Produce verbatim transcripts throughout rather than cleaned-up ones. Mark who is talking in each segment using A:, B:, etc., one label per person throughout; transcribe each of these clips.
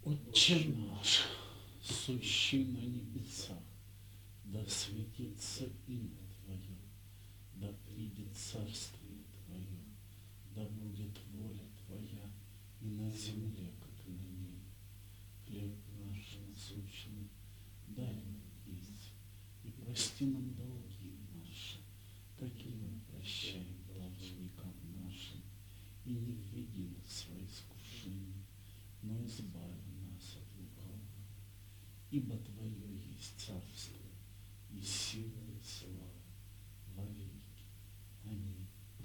A: Отче наш, сущий на небесах, да светится имя Твое, да придет царствие Твое, да будет воля Твоя и на земле, как и на небе. Хлеб наш насущный дай нам есть, и прости нам долги наши, как и мы прощаем должникам нашим, и не введи нас в искушение, но избави нас от лукавого. Ибо Твое есть царство, и сила, и слава во веки. Аминь.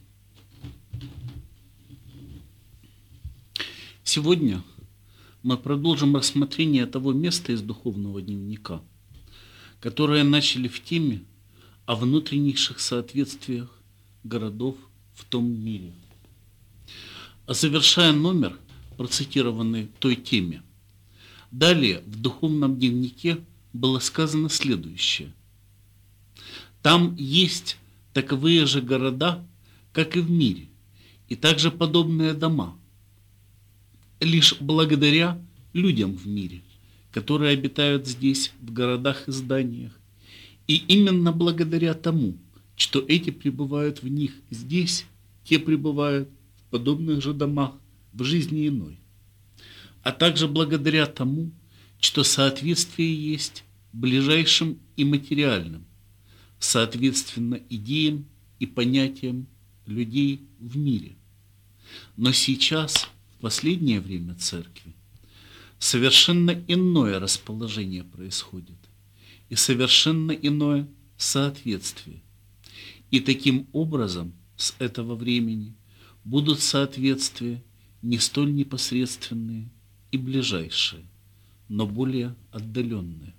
B: Сегодня мы продолжим рассмотрение того места из духовного дневника, которое начали в теме о внутреннейших соответствиях городов в том мире. А завершая номер, процитированный той теме, далее в духовном дневнике было сказано следующее. Там есть таковые же города, как и в мире, и также подобные дома, лишь благодаря людям в мире, которые обитают здесь, в городах и зданиях, и именно благодаря тому, что эти пребывают в них здесь, те пребывают в подобных же домах в жизни иной, а также благодаря тому, что соответствие есть ближайшим и материальным, соответственно идеям и понятиям людей в мире. Но сейчас, в последнее время церкви, совершенно иное расположение происходит и совершенно иное соответствие. И таким образом с этого времени будут соответствия не столь непосредственные и ближайшие, но более отдаленные.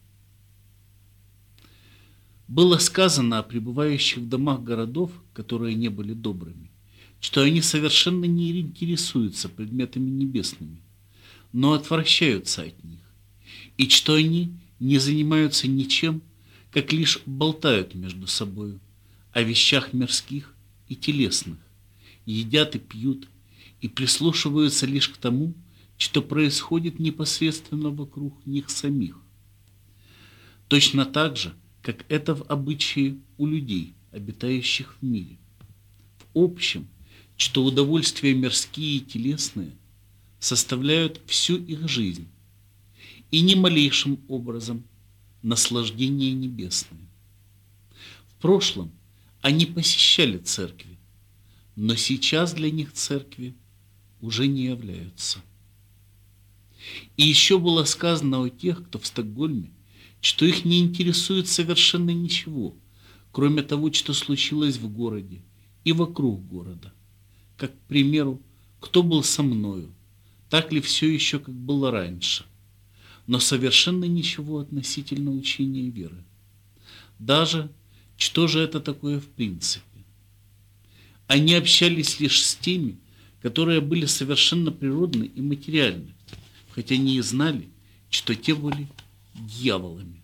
B: Было сказано о пребывающих в домах городов, которые не были добрыми, что они совершенно не интересуются предметами небесными, но отвращаются от них, и что они не занимаются ничем, как лишь болтают между собою о вещах мирских и телесных, едят и пьют, и прислушиваются лишь к тому, что происходит непосредственно вокруг них самих. Точно так же, как это в обычае у людей, обитающих в мире. В общем, что удовольствия мирские и телесные составляют всю их жизнь, и ни малейшим образом наслаждение небесное. В прошлом они посещали церкви, но сейчас для них церкви уже не являются. И еще было сказано о тех, кто в Стокгольме, что их не интересует совершенно ничего, кроме того, что случилось в городе и вокруг города. Как, к примеру, кто был со мною, так ли все еще, как было раньше, но совершенно ничего относительно учения веры. Даже, что же это такое в принципе? Они общались лишь с теми, которые были совершенно природны и материальны, хотя они и знали, что те были дьяволами.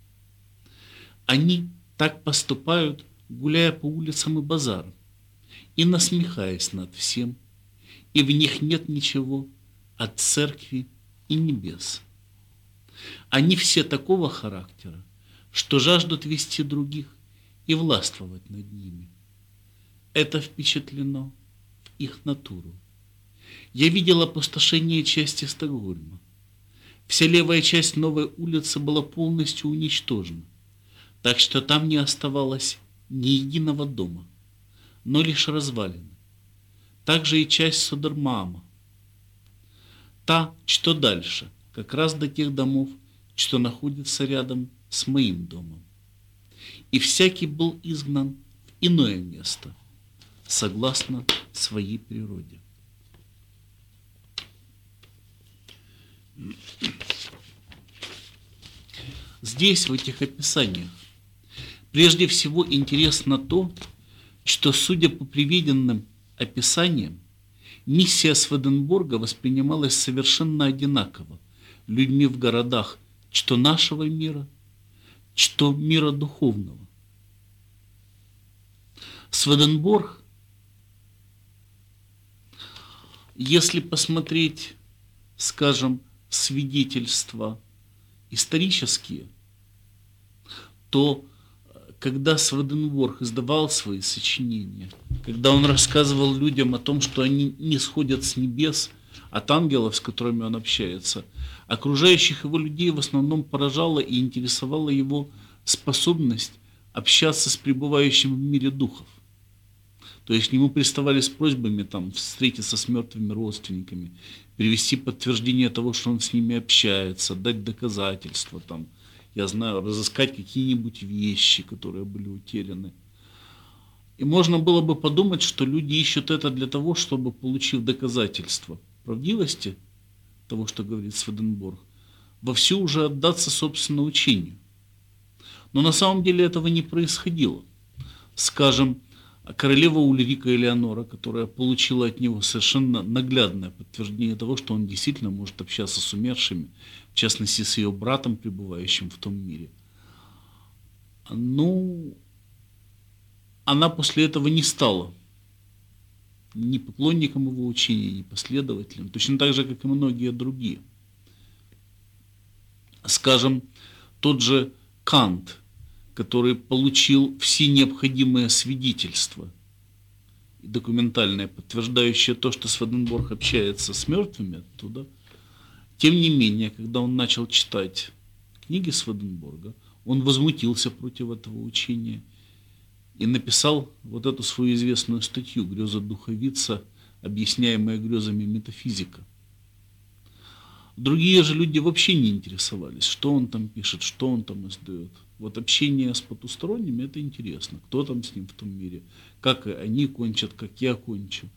B: Они так поступают, гуляя по улицам и базарам, и насмехаясь над всем, и в них нет ничего от церкви и небес. Они все такого характера, что жаждут вести других и властвовать над ними. Это впечатлено в их натуру. Я видел опустошение части Стокгольма. Вся левая часть новой улицы была полностью уничтожена, так что там не оставалось ни единого дома, но лишь развалины. Также и часть Содермаама. Та, что дальше, как раз до тех домов, что находятся рядом с моим домом. И всякий был изгнан в иное место, согласно своей природе. Здесь, в этих описаниях, прежде всего интересно то, что, судя по приведенным описаниям, миссия Сведенборга воспринималась совершенно одинаково людьми в городах, что нашего мира, что мира духовного. Сведенборг, если посмотреть, скажем, свидетельства исторические, то когда Сведенборг издавал свои сочинения, когда он рассказывал людям о том, что они не сходят с небес от ангелов, с которыми он общается, окружающих его людей в основном поражала и интересовала его способность общаться с пребывающим в мире духов. То есть к нему приставали с просьбами там, встретиться с мертвыми родственниками, привести подтверждение того, что он с ними общается, дать доказательства, там, я знаю, разыскать какие-нибудь вещи, которые были утеряны. И можно было бы подумать, что люди ищут это для того, чтобы, получив доказательства правдивости того, что говорит Сведенборг, вовсю уже отдаться собственному учению. Но на самом деле этого не происходило. Скажем, королева Ульрика Элеонора, которая получила от него совершенно наглядное подтверждение того, что он действительно может общаться с умершими, в частности с ее братом, пребывающим в том мире. Ну, она после этого не стала ни поклонником его учения, ни последователем, точно так же, как и многие другие. Скажем, тот же Кант, который получил все необходимые свидетельства и документальные, подтверждающие то, что Сведенборг общается с мертвыми оттуда, тем не менее, когда он начал читать книги Сведенборга, он возмутился против этого учения и написал вот эту свою известную статью «Греза духовица, объясняемая грезами метафизика». Другие же люди вообще не интересовались, что он там пишет, что он там издает. Вот общение с потусторонними – это интересно. Кто там с ним в том мире, как они кончат, как я кончу.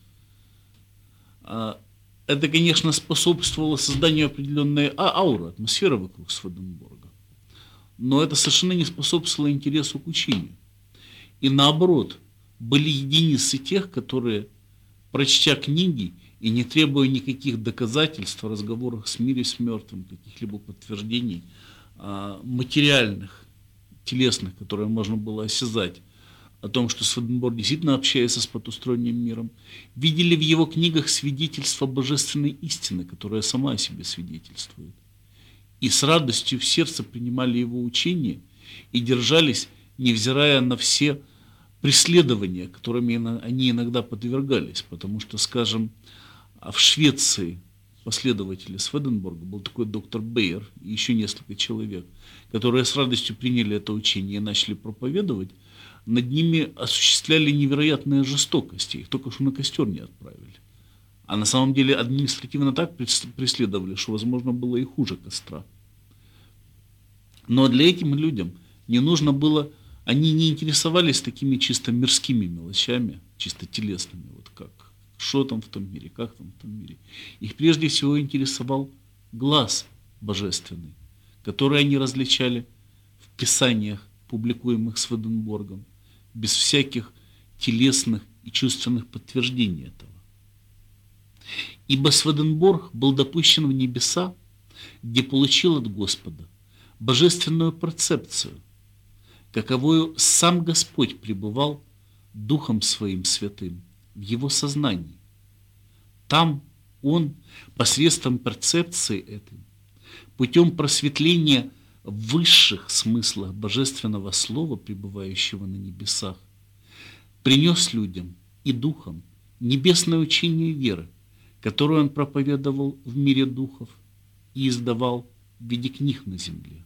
B: Это, конечно, способствовало созданию определенной ауры, атмосферы вокруг Сведенборга. Но это совершенно не способствовало интересу к учению. И наоборот, были единицы тех, которые, прочтя книги и не требуя никаких доказательств о разговорах с миром, с мертвым, каких-либо подтверждений материальных, телесных, которые можно было осязать, о том, что Сведенборг действительно общается с потусторонним миром, видели в его книгах свидетельства божественной истины, которая сама о себе свидетельствует. И с радостью в сердце принимали его учение и держались, невзирая на все преследования, которыми они иногда подвергались. Потому что, скажем, в Швеции последователи Сведенборга был такой доктор Бейер и еще несколько человек, которые с радостью приняли это учение и начали проповедовать. Над ними осуществляли невероятные жестокости, их только что на костер не отправили. А на самом деле административно так преследовали, что, возможно, было и хуже костра. Но для этих людям не нужно было, они не интересовались такими чисто мирскими мелочами, чисто телесными, вот как, что там в том мире, как там в том мире. Их прежде всего интересовал глаз божественный, который они различали в писаниях, публикуемых Сведенборгом, без всяких телесных и чувственных подтверждений этого. Ибо Сведенборг был допущен в небеса, где получил от Господа божественную перцепцию, каковою сам Господь пребывал Духом Своим Святым в его сознании. Там он посредством перцепции этой, путем просветления в высших смыслах божественного слова, пребывающего на небесах, принес людям и духам небесное учение веры, которое он проповедовал в мире духов и издавал в виде книг на земле.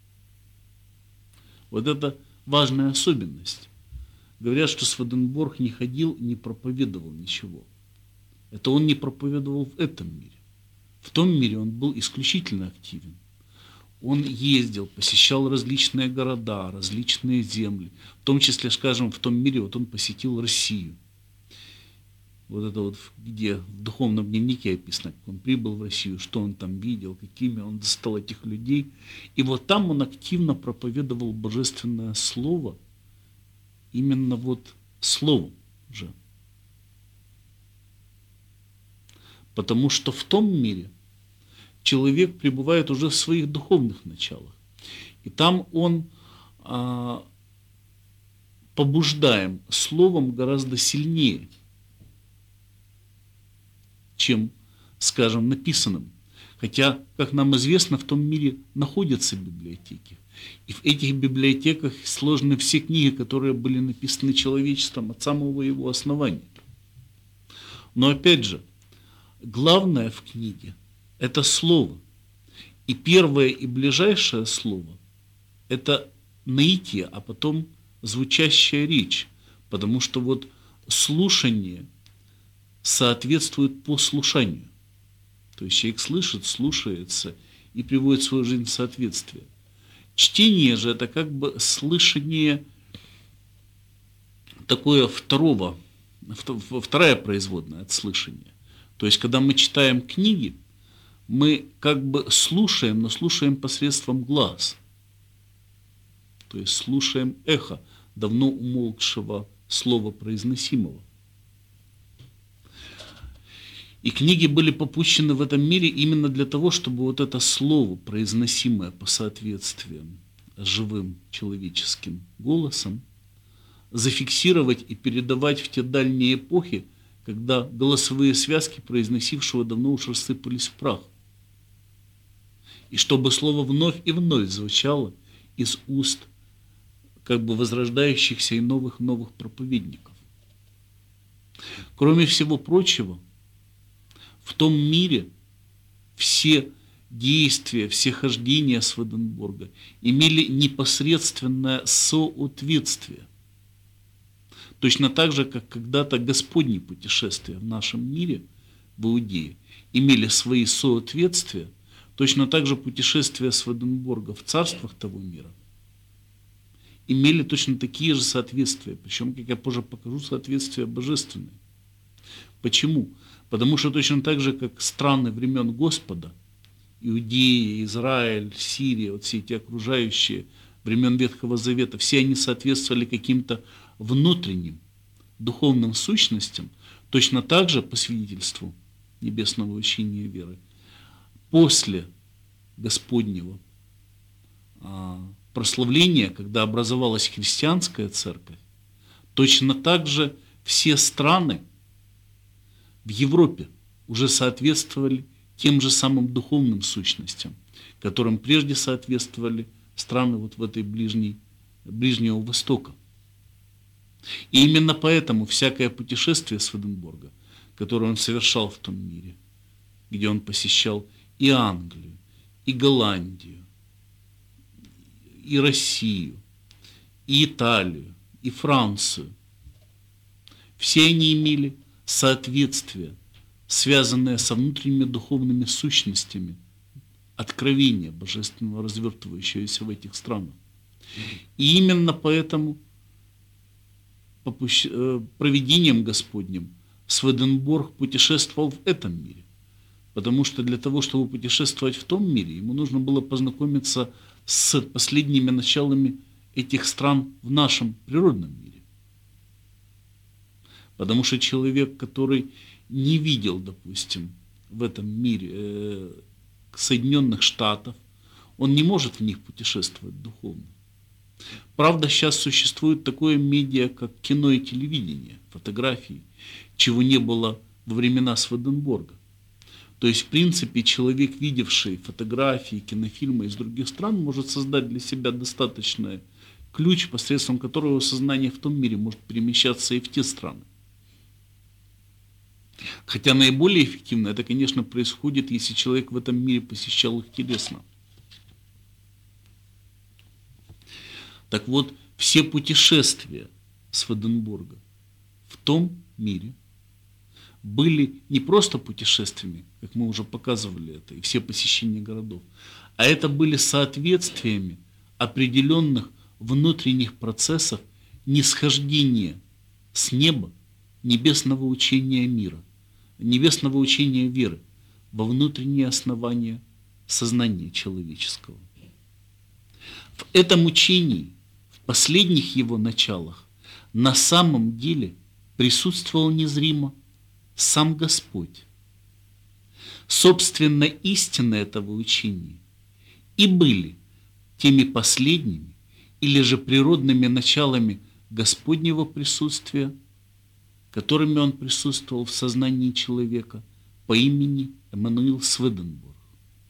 B: Вот это важная особенность. Говорят, что Сведенборг не ходил, не проповедовал ничего. Это он не проповедовал в этом мире. В том мире он был исключительно активен. Он ездил, посещал различные города, различные земли. В том числе, скажем, в том мире вот он посетил Россию. Вот это вот, где в духовном дневнике описано, как он прибыл в Россию, что он там видел, какими он достал этих людей. И вот там он активно проповедовал божественное слово, именно вот словом же. Потому что в том мире человек пребывает уже в своих духовных началах. И там он а, побуждаем словом гораздо сильнее, чем, скажем, написанным. Хотя, как нам известно, в том мире находятся библиотеки. И в этих библиотеках сложены все книги, которые были написаны человечеством от самого его основания. Но опять же, главное в книге – это слово. И первое и ближайшее слово – это наитие, а потом звучащая речь. Потому что вот слушание соответствует послушанию. То есть человек слышит, слушается и приводит свою жизнь в соответствие. Чтение же это как бы слышание такое второго, вторая производная от слышания. То есть когда мы читаем книги, мы как бы слушаем, но слушаем посредством глаз. То есть слушаем эхо давно умолкшего слова произносимого. И книги были попущены в этом мире именно для того, чтобы вот это слово, произносимое по соответствию с живым человеческим голосом, зафиксировать и передавать в те дальние эпохи, когда голосовые связки произносившего давно уж рассыпались в прах. И чтобы слово вновь и вновь звучало из уст как бы возрождающихся и новых-новых проповедников. Кроме всего прочего, в том мире все действия, все хождения Сведенборга имели непосредственное соответствие. Точно так же, как когда-то Господни путешествия в нашем мире, в Иудее, имели свои соответствия, точно так же путешествия Сведенборга в царствах того мира имели точно такие же соответствия, причем, как я позже покажу, соответствия божественные. Почему? Потому что точно так же, как страны времен Господа, Иудея, Израиль, Сирия, вот все эти окружающие времен Ветхого Завета, все они соответствовали каким-то внутренним духовным сущностям, точно так же, по свидетельству небесного учения веры, после Господнего прославления, когда образовалась христианская церковь, точно так же все страны в Европе уже соответствовали тем же самым духовным сущностям, которым прежде соответствовали страны вот в этой ближней, Ближнего Востока. И именно поэтому всякое путешествие Сведенборга, которое он совершал в том мире, где он посещал и Англию, и Голландию, и Россию, и Италию, и Францию, все они имели соответствие, связанное со внутренними духовными сущностями откровения божественного, развертывающегося в этих странах. И именно поэтому провидением Господним Сведенборг путешествовал в этом мире. Потому что для того, чтобы путешествовать в том мире, ему нужно было познакомиться с последними началами этих стран в нашем природном мире. Потому что человек, который не видел, допустим, в этом мире э, Соединенных Штатов, он не может в них путешествовать духовно. Правда, сейчас существует такое медиа, как кино и телевидение, фотографии, чего не было во времена Сведенборга. То есть, в принципе, человек, видевший фотографии, кинофильмы из других стран, может создать для себя достаточный ключ, посредством которого сознание в том мире может перемещаться и в те страны. Хотя наиболее эффективно это, конечно, происходит, если человек в этом мире посещал их телесно. Так вот, все путешествия Сведенборга в том мире были не просто путешествиями, как мы уже показывали это, и все посещения городов, а это были соответствиями определенных внутренних процессов нисхождения с неба небесного учения мира, небесного учения веры во внутренние основания сознания человеческого. В этом учении, в последних его началах, на самом деле присутствовал незримо сам Господь. Собственно, истины этого учения и были теми последними или же природными началами Господнего присутствия, которыми он присутствовал в сознании человека по имени Эммануил Сведенборг.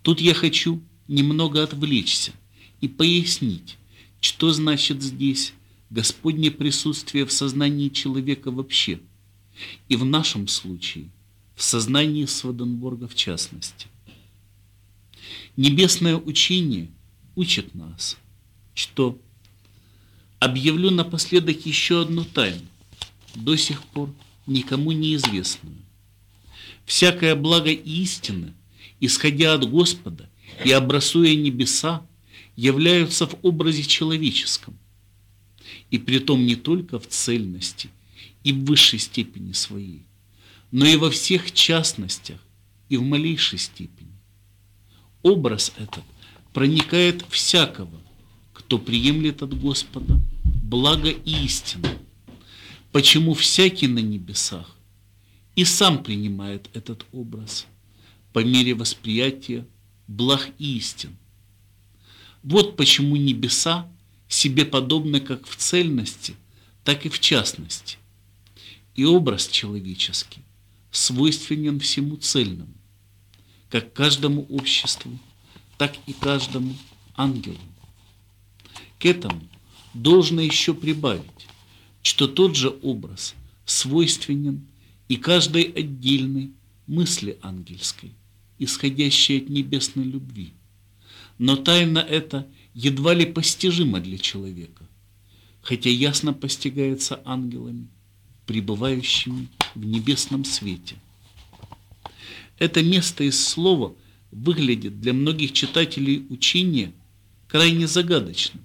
B: Тут я хочу немного отвлечься и пояснить, что значит здесь Господне присутствие в сознании человека вообще, и в нашем случае в сознании Сведенборга в частности. Небесное учение учит нас, что объявлю напоследок еще одну тайну, до сих пор никому неизвестную. Всякое благо и истина, исходя от Господа и образуя небеса, являются в образе человеческом, и притом не только в цельности и в высшей степени своей, но и во всех частностях и в малейшей степени. Образ этот проникает всякого, кто приемлет от Господа благо и истину, почему всякий на небесах и сам принимает этот образ по мере восприятия благ и истин. Вот почему небеса себе подобны как в цельности, так и в частности. И образ человеческий свойственен всему цельному, как каждому обществу, так и каждому ангелу. К этому должно еще прибавить, что тот же образ свойственен и каждой отдельной мысли ангельской, исходящей от небесной любви. Но тайна эта едва ли постижима для человека, хотя ясно постигается ангелами, пребывающими в небесном свете. Это место из слова выглядит для многих читателей учения крайне загадочным,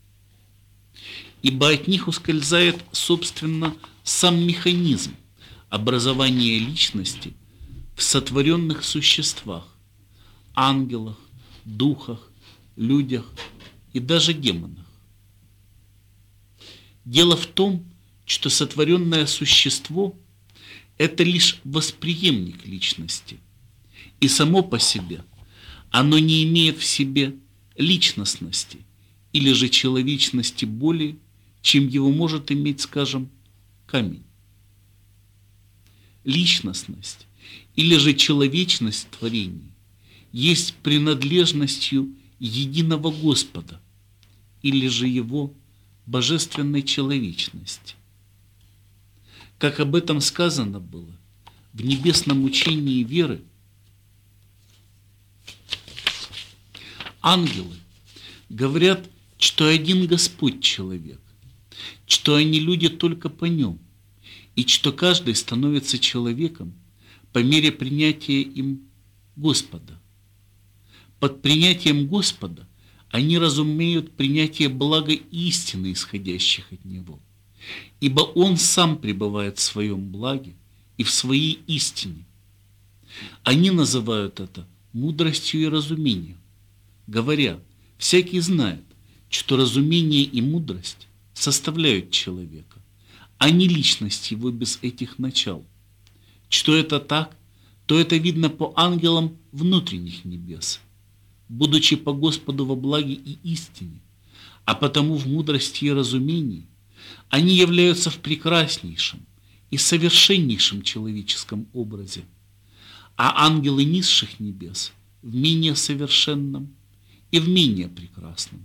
B: ибо от них ускользает, собственно, сам механизм образования личности в сотворенных существах, ангелах, духах, людях и даже демонах. Дело в том, что сотворенное существо – это лишь восприемник личности, и само по себе оно не имеет в себе личностности или же человечности более, чем его может иметь, скажем, камень. Личностность или же человечность творений есть принадлежностью единого Господа или же его божественной человечности. Как об этом сказано было в небесном учении веры, ангелы говорят, что один Господь человек, что они люди только по нем, и что каждый становится человеком по мере принятия им Господа. Под принятием Господа они разумеют принятие блага истины, исходящих от Него, ибо Он сам пребывает в своем благе и в своей истине. Они называют это мудростью и разумением, говоря, всякий знает, что разумение и мудрость составляют человека, а не личность его без этих начал. Что это так, то это видно по ангелам внутренних небес, будучи по Господу во благе и истине, а потому в мудрости и разумении они являются в прекраснейшем и совершеннейшем человеческом образе, а ангелы низших небес в менее совершенном и в менее прекрасном.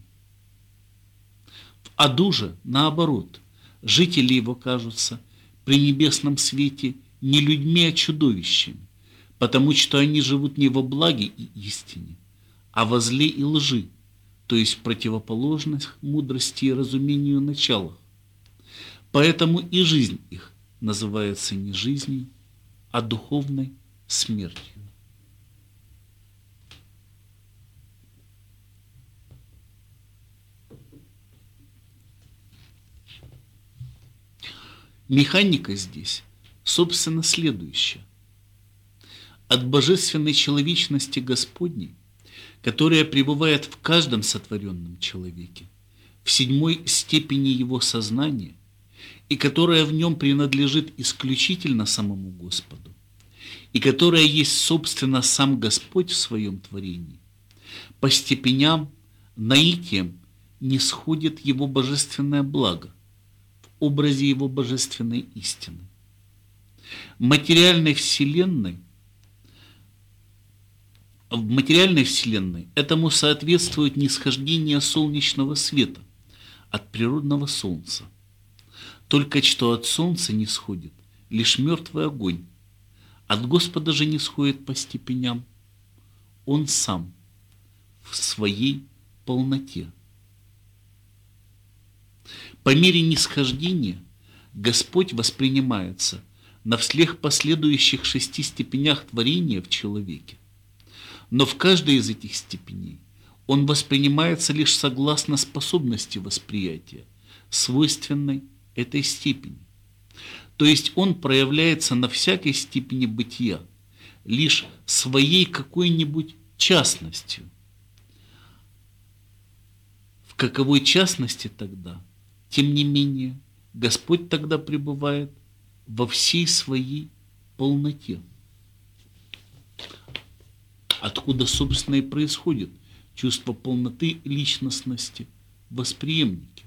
B: В аду же, наоборот, жители его кажутся при небесном свете не людьми, а чудовищами, потому что они живут не во благе и истине, а во зле и лжи, то есть в противоположных мудрости и разумению началах. Поэтому и жизнь их называется не жизнью, а духовной смертью. Механика здесь, собственно, следующая. От божественной человечности Господней, которая пребывает в каждом сотворенном человеке, в седьмой степени его сознания, и которая в нем принадлежит исключительно самому Господу, и которая есть, собственно, сам Господь в своем творении, по степеням, наитием не сходит его божественное благо, в образе его божественной истины. Материальной вселенной в материальной вселенной этому соответствует нисхождение солнечного света от природного солнца. Только что от солнца не сходит лишь мертвый огонь. От Господа же не сходит по степеням Он сам в своей полноте. По мере нисхождения Господь воспринимается на всех последующих шести степенях творения в человеке. Но в каждой из этих степеней Он воспринимается лишь согласно способности восприятия, свойственной этой степени. То есть Он проявляется на всякой степени бытия, лишь своей какой-нибудь частностью. В каковой частности тогда, тем не менее, Господь тогда пребывает во всей своей полноте. Откуда, собственно, и происходит чувство полноты личностности в восприемнике.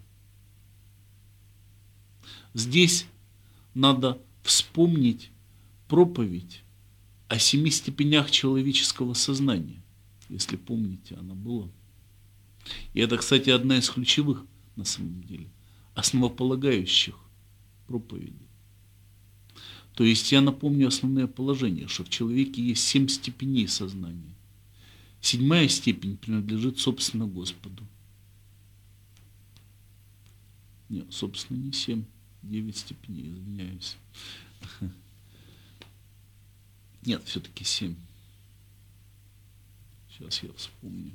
B: Здесь надо вспомнить проповедь о семи степенях человеческого сознания. Если помните, она была. И это, кстати, одна из ключевых, на самом деле, основополагающих проповедей. То есть я напомню основные положения, что в человеке есть семь степеней сознания. Седьмая степень принадлежит, собственно, Господу. Нет, собственно, не семь, девять степеней, извиняюсь. Нет, все-таки семь. Сейчас я вспомню.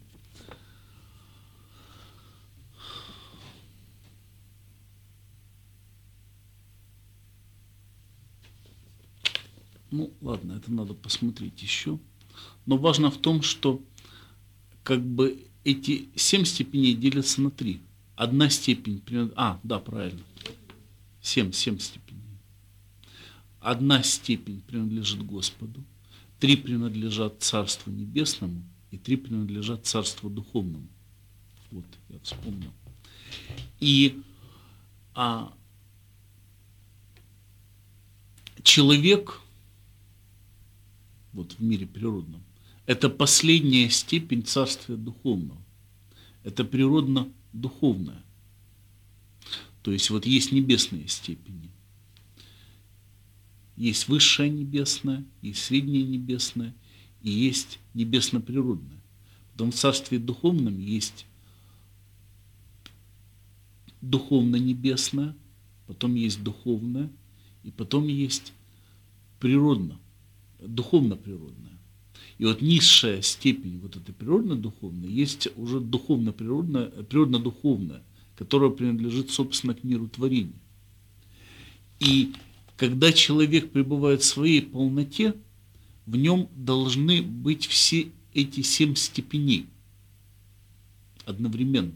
B: Ну, ладно, это надо посмотреть еще. Но важно в том, что как бы эти семь степеней делятся на три. Одна степень принадлежит... А, да, правильно. Семь, семь степеней. Одна степень принадлежит Господу, три принадлежат Царству Небесному и три принадлежат Царству Духовному. Вот, я вспомнил. И а, человек... вот в мире природном, это последняя степень Царствия Духовного. Это природно-духовная. То есть вот есть небесные степени. Есть высшая небесная, есть средняя небесная, и есть небесно-природная. Потом в Царстве Духовном есть духовно-небесная, потом есть духовная, и потом есть природно, духовно-природная. И вот низшая степень вот этой природно-духовной есть уже духовно-природная, природно-духовная, которая принадлежит, собственно, к миру творения. И когда человек пребывает в своей полноте, в нем должны быть все эти семь степеней одновременно.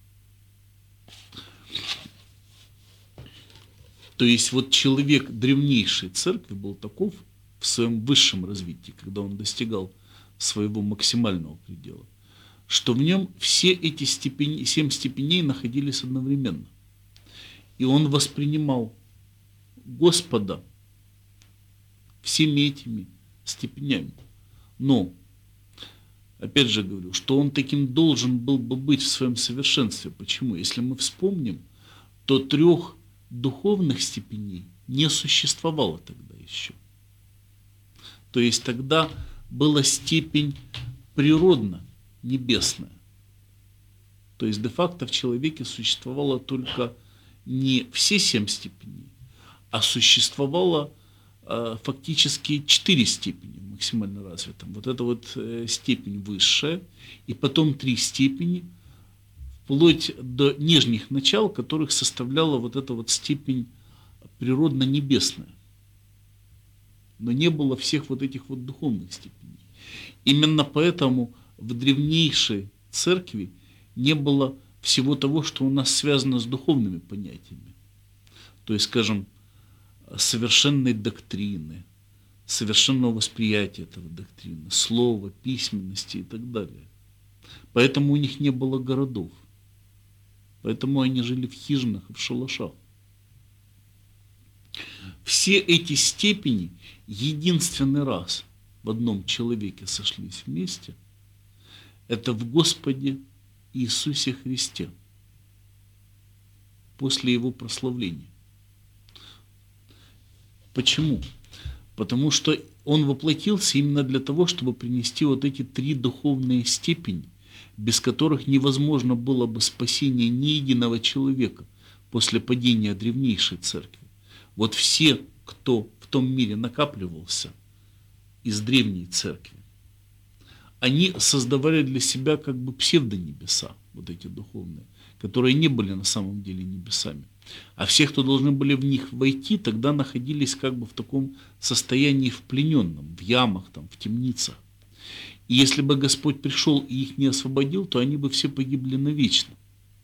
B: То есть вот человек древнейшей церкви был таков в своем высшем развитии, когда он достигал своего максимального предела, что в нем все эти степени, семь степеней находились одновременно. И он воспринимал Господа всеми этими степенями. Но, опять же говорю, что он таким должен был бы быть в своем совершенстве. Почему? Если мы вспомним, то трех духовных степеней не существовало тогда еще. То есть тогда была степень природно-небесная. То есть де-факто в человеке существовало только не все семь степеней, а существовало э, фактически четыре степени максимально развитым. Вот это вот э, степень высшая, и потом три степени, вплоть до нижних начал, которых составляла вот эта вот степень природно-небесная. Но не было всех вот этих вот духовных степеней. Именно поэтому в древнейшей церкви не было всего того, что у нас связано с духовными понятиями. То есть, скажем, совершенной доктрины, совершенного восприятия этого доктрины, слова, письменности и так далее. Поэтому у них не было городов. Поэтому они жили в хижинах и в шалашах. Все эти степени единственный раз в одном человеке сошлись вместе, это в Господе Иисусе Христе после Его прославления. Почему? Потому что Он воплотился именно для того, чтобы принести вот эти три духовные степени, без которых невозможно было бы спасение ни единого человека после падения древнейшей церкви. Вот все, кто в том мире накапливался из древней церкви, они создавали для себя как бы псевдонебеса, вот эти духовные, которые не были на самом деле небесами. А все, кто должны были в них войти, тогда находились как бы в таком состоянии вплененном, в ямах, там, в темницах. И если бы Господь пришел и их не освободил, то они бы все погибли навечно.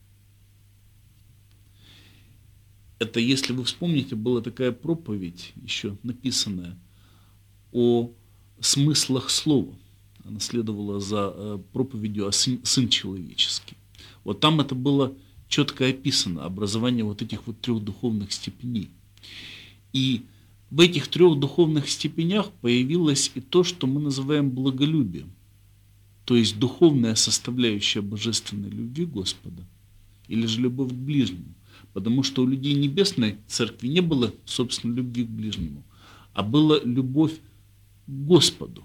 B: Это, если вы вспомните, была такая проповедь, еще написанная, о смыслах слова. Она следовала за проповедью о сын, сын человеческий. Вот там это было четко описано, образование вот этих вот трех духовных степеней. И в этих трех духовных степенях появилось и то, что мы называем благолюбием, то есть духовная составляющая божественной любви Господа, или же любовь к ближнему. Потому что у людей небесной церкви не было, собственно, любви к ближнему, а была любовь к Господу.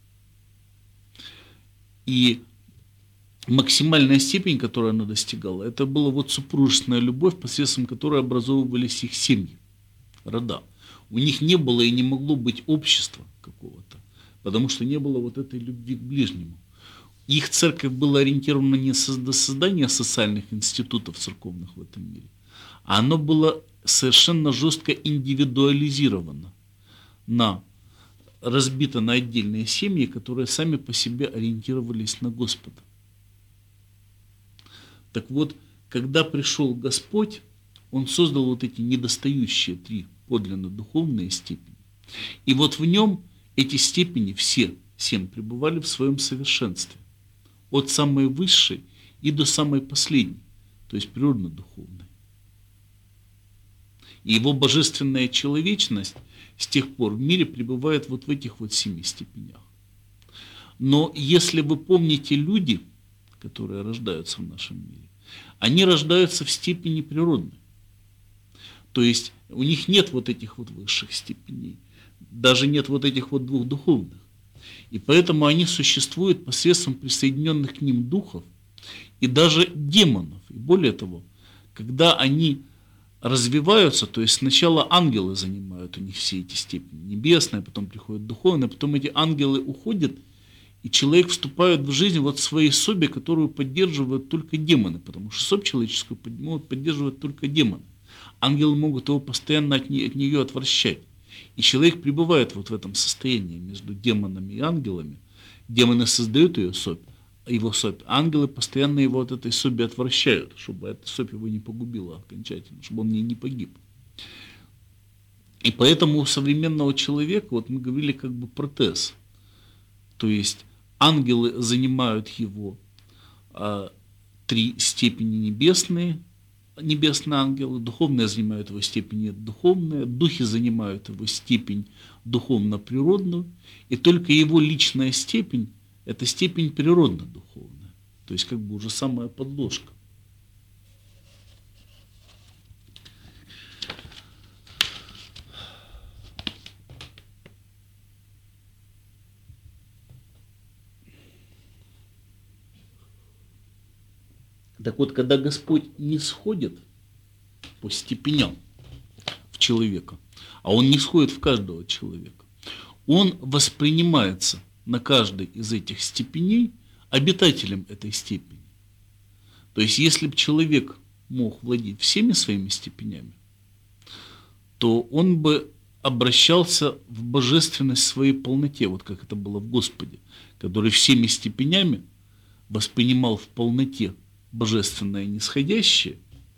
B: И максимальная степень, которую она достигала, это была вот супружественная любовь, посредством которой образовывались их семьи, рода. У них не было и не могло быть общества какого-то, потому что не было вот этой любви к ближнему. Их церковь была ориентирована не на создание социальных институтов церковных в этом мире, а оно было совершенно жестко индивидуализировано, на, разбито на отдельные семьи, которые сами по себе ориентировались на Господа. Так вот, когда пришел Господь, Он создал вот эти недостающие три подлинно духовные степени. И вот в Нем эти степени все, семь, пребывали в своем совершенстве. От самой высшей и до самой последней, то есть природно-духовной. И Его божественная человечность с тех пор в мире пребывает вот в этих вот семи степенях. Но если вы помните, люди, которые рождаются в нашем мире, они рождаются в степени природной. То есть у них нет вот этих вот высших степеней, даже нет вот этих вот двух духовных. И поэтому они существуют посредством присоединенных к ним духов и даже демонов. И более того, когда они развиваются, то есть сначала ангелы занимают у них все эти степени небесные, потом приходят духовные, потом эти ангелы уходят, и человек вступает в жизнь вот в своей собе, которую поддерживают только демоны, потому что собь человеческую могут поддерживать только демоны. Ангелы могут его постоянно от, не, от нее отвращать. И человек пребывает вот в этом состоянии между демонами и ангелами. Демоны создают ее собь, его собь. Ангелы постоянно его от этой соби отвращают, чтобы эта собь его не погубила окончательно, чтобы он не, не погиб. И поэтому у современного человека, вот мы говорили, как бы протез. То есть ангелы занимают его а, три степени небесные, небесные ангелы, духовные занимают его степень духовная, духи занимают его степень духовно-природную, и только его личная степень – это степень природно-духовная, то есть как бы уже самая подложка. Так вот, когда Господь не сходит по степеням в человека, а Он не сходит в каждого человека, Он воспринимается на каждой из этих степеней обитателем этой степени. То есть, если бы человек мог владеть всеми своими степенями, то он бы обращался в божественность в своей полноте, вот как это было в Господе, который всеми степенями воспринимал в полноте божественное нисходящее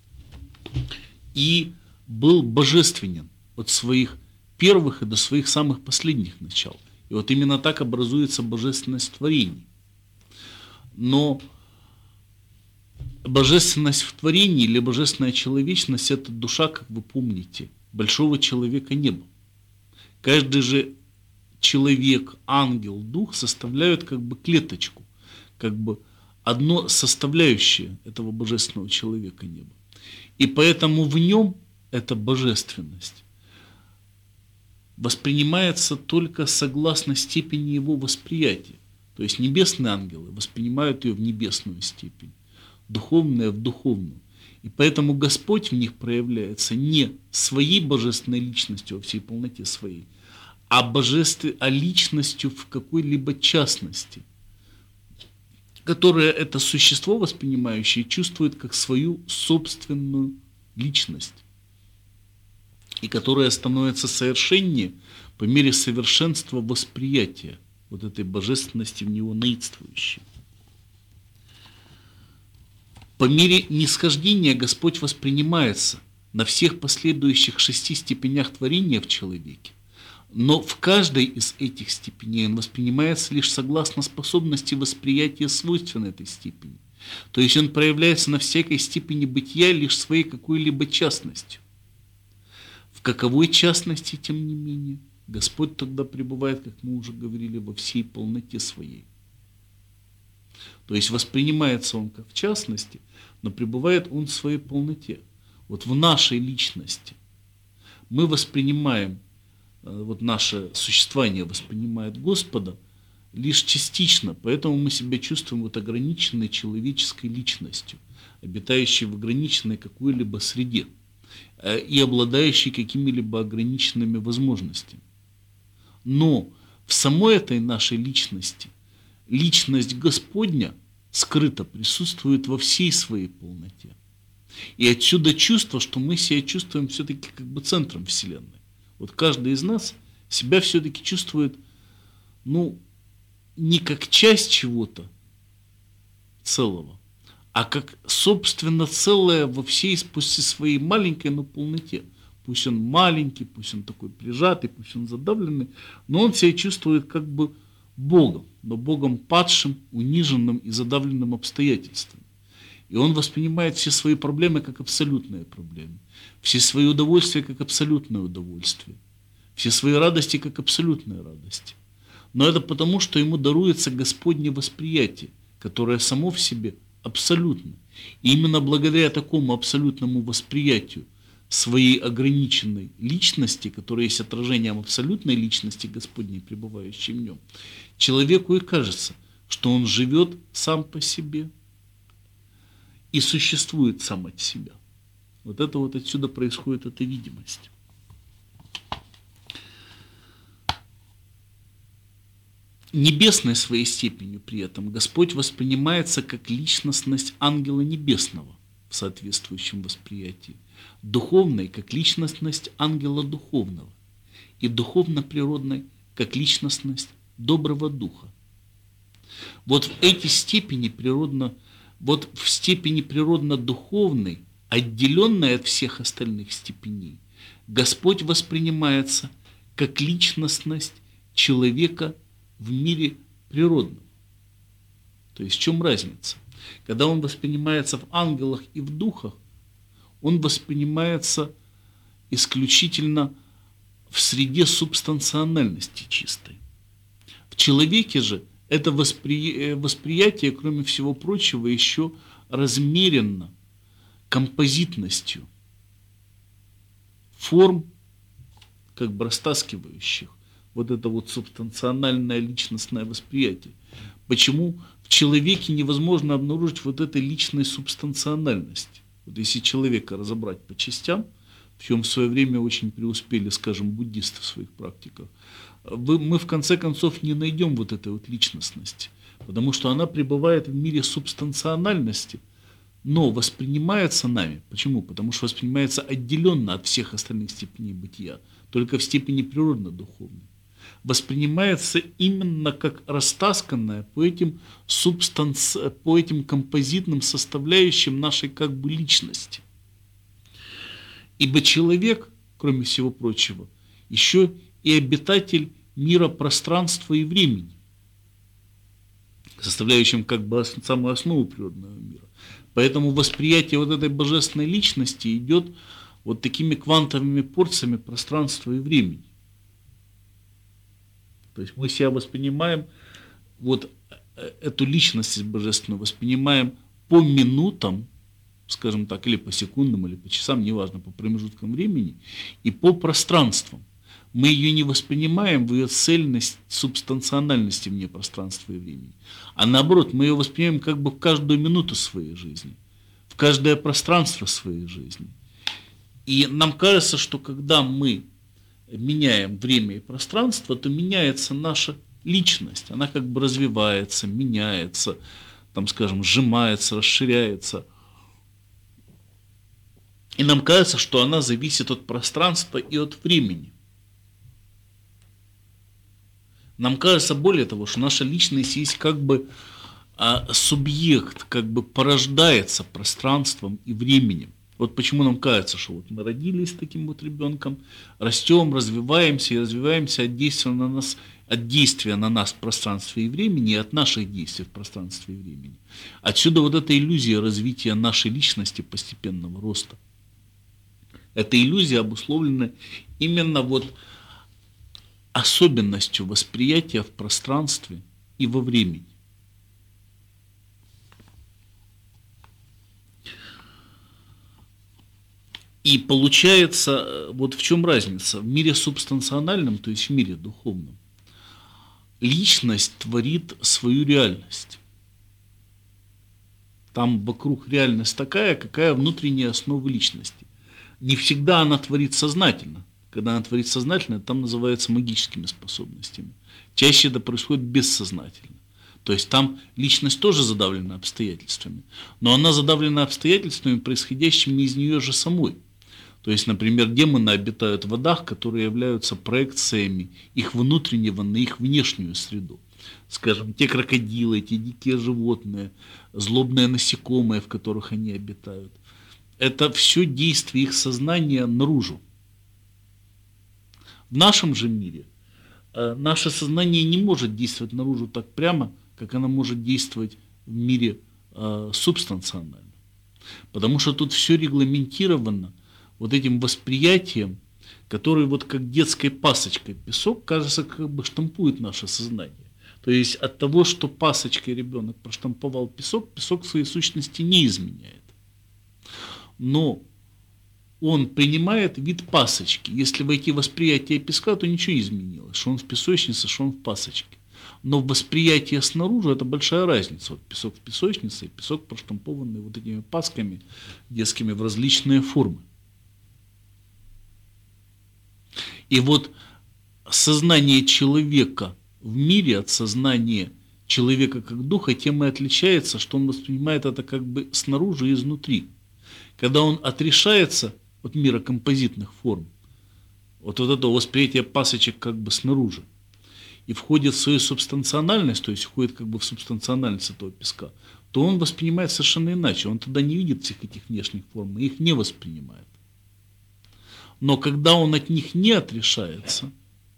B: и был божественен от своих первых и до своих самых последних начал. И вот именно так образуется божественность творений. Но божественность в творении или божественная человечность – это душа, как вы помните, большого человека не было. Каждый же человек, ангел, дух составляют как бы клеточку, как бы одно составляющее этого божественного человека неба. И поэтому в нем эта божественность воспринимается только согласно степени его восприятия. То есть небесные ангелы воспринимают ее в небесную степень, духовное в духовную. И поэтому Господь в них проявляется не своей божественной личностью во всей полноте своей, а, божестве, а личностью в какой-либо частности, которое это существо воспринимающее чувствует как свою собственную личность, и которая становится совершеннее по мере совершенства восприятия вот этой божественности в него наидствующей. По мере нисхождения Господь воспринимается на всех последующих шести степенях творения в человеке, но в каждой из этих степеней он воспринимается лишь согласно способности восприятия свойственной этой степени. То есть он проявляется на всякой степени бытия лишь своей какой-либо частностью. В каковой частности, тем не менее, Господь тогда пребывает, как мы уже говорили, во всей полноте своей. То есть воспринимается он как в частности, но пребывает он в своей полноте. Вот в нашей личности мы воспринимаем, вот наше существование воспринимает Господа лишь частично, поэтому мы себя чувствуем вот ограниченной человеческой личностью, обитающей в ограниченной какой-либо среде и обладающей какими-либо ограниченными возможностями. Но в самой этой нашей личности личность Господня скрыто присутствует во всей своей полноте. И отсюда чувство, что мы себя чувствуем все-таки как бы центром Вселенной. Вот каждый из нас себя все-таки чувствует, ну, не как часть чего-то целого, а как, собственно, целое во всей после своей маленькой, но полноте. Пусть он маленький, пусть он такой прижатый, пусть он задавленный, но он себя чувствует как бы Богом, но Богом падшим, униженным и задавленным обстоятельствами. И он воспринимает все свои проблемы как абсолютные проблемы, все свои удовольствия как абсолютное удовольствие, все свои радости как абсолютные радости. Но это потому, что ему даруется Господне восприятие, которое само в себе абсолютно. И именно благодаря такому абсолютному восприятию своей ограниченной личности, которая есть отражением абсолютной личности Господней, пребывающей в нем, человеку и кажется, что он живет сам по себе и существует сам от себя. Вот это вот отсюда происходит эта видимость. Небесной своей степенью при этом Господь воспринимается как личностность ангела небесного в соответствующем восприятии, духовной как личностность ангела духовного и духовно-природной как личностность доброго духа. Вот в эти степени природно, вот в степени природно-духовной, отделенной от всех остальных степеней, Господь воспринимается как личностность человека в мире природном. То есть в чем разница? Когда он воспринимается в ангелах и в духах, он воспринимается исключительно в среде субстанциональности чистой. В человеке же это воспри... восприятие, кроме всего прочего, еще размеренно композитностью форм, как бы растаскивающих вот это вот субстанциональное личностное восприятие. Почему в человеке невозможно обнаружить вот этой личной субстанциональности? Вот если человека разобрать по частям, в чем в свое время очень преуспели, скажем, буддисты в своих практиках, мы в конце концов не найдем вот этой вот личностности, потому что она пребывает в мире субстанциональности, но воспринимается нами. Почему? Потому что воспринимается отделенно от всех остальных степеней бытия, только в степени природно-духовной. Воспринимается именно как растасканное по этим, субстанци... по этим композитным составляющим нашей как бы личности. Ибо человек, кроме всего прочего, еще и обитатель мира пространства и времени, составляющим как бы самую основу природного мира. Поэтому восприятие вот этой божественной личности идет вот такими квантовыми порциями пространства и времени. То есть мы себя воспринимаем вот эту личность божественную воспринимаем по минутам, скажем так, или по секундам, или по часам, неважно, по промежуткам времени, и по пространствам. Мы ее не воспринимаем в ее цельность, субстанциональности вне пространства и времени. А наоборот, мы ее воспринимаем как бы в каждую минуту своей жизни, в каждое пространство своей жизни. И нам кажется, что когда мы меняем время и пространство, то меняется наша личность. Она как бы развивается, меняется, там, скажем, сжимается, расширяется. И нам кажется, что она зависит от пространства и от времени. Нам кажется, более того, что наша личность есть как бы а, субъект, как бы порождается пространством и временем. Вот почему нам кажется, что вот мы родились таким вот ребенком, растем, развиваемся и развиваемся от действия на нас, от действия на нас в пространстве и времени, и от наших действий в пространстве и времени. Отсюда вот эта иллюзия развития нашей личности, постепенного роста. Эта иллюзия обусловлена именно вот особенностью восприятия в пространстве и во времени. И получается, вот в чем разница. В мире субстанциональном, то есть в мире духовном, личность творит свою реальность. Там вокруг реальность такая, какая внутренняя основа личности. Не всегда она творит сознательно. Когда она творит сознательно, там называется магическими способностями. Чаще это происходит бессознательно. То есть там личность тоже задавлена обстоятельствами. Но она задавлена обстоятельствами, происходящими из нее же самой. То есть, например, демоны обитают в водах, которые являются проекциями их внутреннего на их внешнюю среду. Скажем, те крокодилы, те дикие животные, злобные насекомые, в которых они обитают. Это все действие их сознания наружу. В нашем же мире э, наше сознание не может действовать наружу так прямо, как оно может действовать в мире э, субстанционально. Потому что тут все регламентировано вот этим восприятием, который вот как детской пасочкой песок, кажется, как бы штампует наше сознание. То есть от того, что пасочкой ребенок проштамповал песок, песок в своей сущности не изменяет. Но он принимает вид пасочки. Если войти в восприятие песка, то ничего не изменилось. Что он в песочнице, что он в пасочке. Но в восприятии снаружи это большая разница. Вот песок в песочнице и песок, проштампованный вот этими пасками детскими в различные формы. И вот сознание человека в мире от сознания человека как духа тем и отличается, что он воспринимает это как бы снаружи и изнутри. Когда он отрешается от мира композитных форм, вот, вот этого восприятия пасочек как бы снаружи, и входит в свою субстанциональность, то есть входит как бы в субстанциональность этого песка, то он воспринимает совершенно иначе. Он тогда не видит всех этих внешних форм и их не воспринимает. Но когда он от них не отрешается,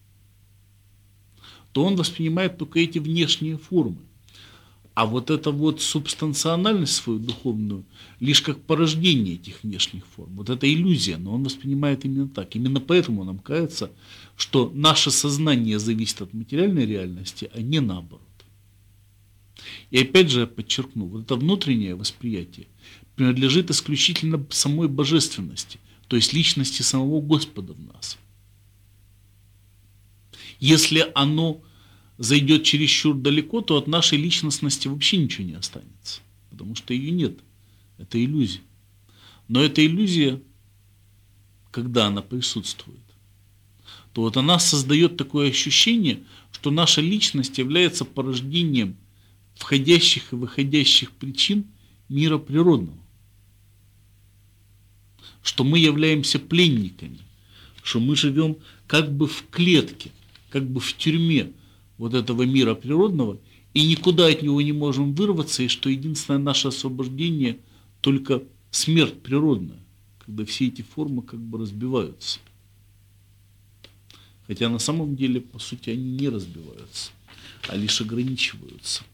B: то он воспринимает только эти внешние формы. А вот эта вот субстанциональность свою духовную лишь как порождение этих внешних форм. Вот это иллюзия, но он воспринимает именно так. Именно поэтому нам кажется, что наше сознание зависит от материальной реальности, а не наоборот. И опять же я подчеркну, вот это внутреннее восприятие принадлежит исключительно самой божественности, то есть личности самого Господа в нас. Если оно зайдет чересчур далеко, то от нашей личностности вообще ничего не останется, потому что ее нет. Это иллюзия. Но эта иллюзия, когда она присутствует, то вот она создает такое ощущение, что наша личность является порождением входящих и выходящих причин мира природного. Что мы являемся пленниками, что мы живем как бы в клетке, как бы в тюрьме вот этого мира природного, и никуда от него не можем вырваться, и что единственное наше освобождение только смерть природная, когда все эти формы как бы разбиваются. Хотя на самом деле, по сути, они не разбиваются, а лишь ограничиваются.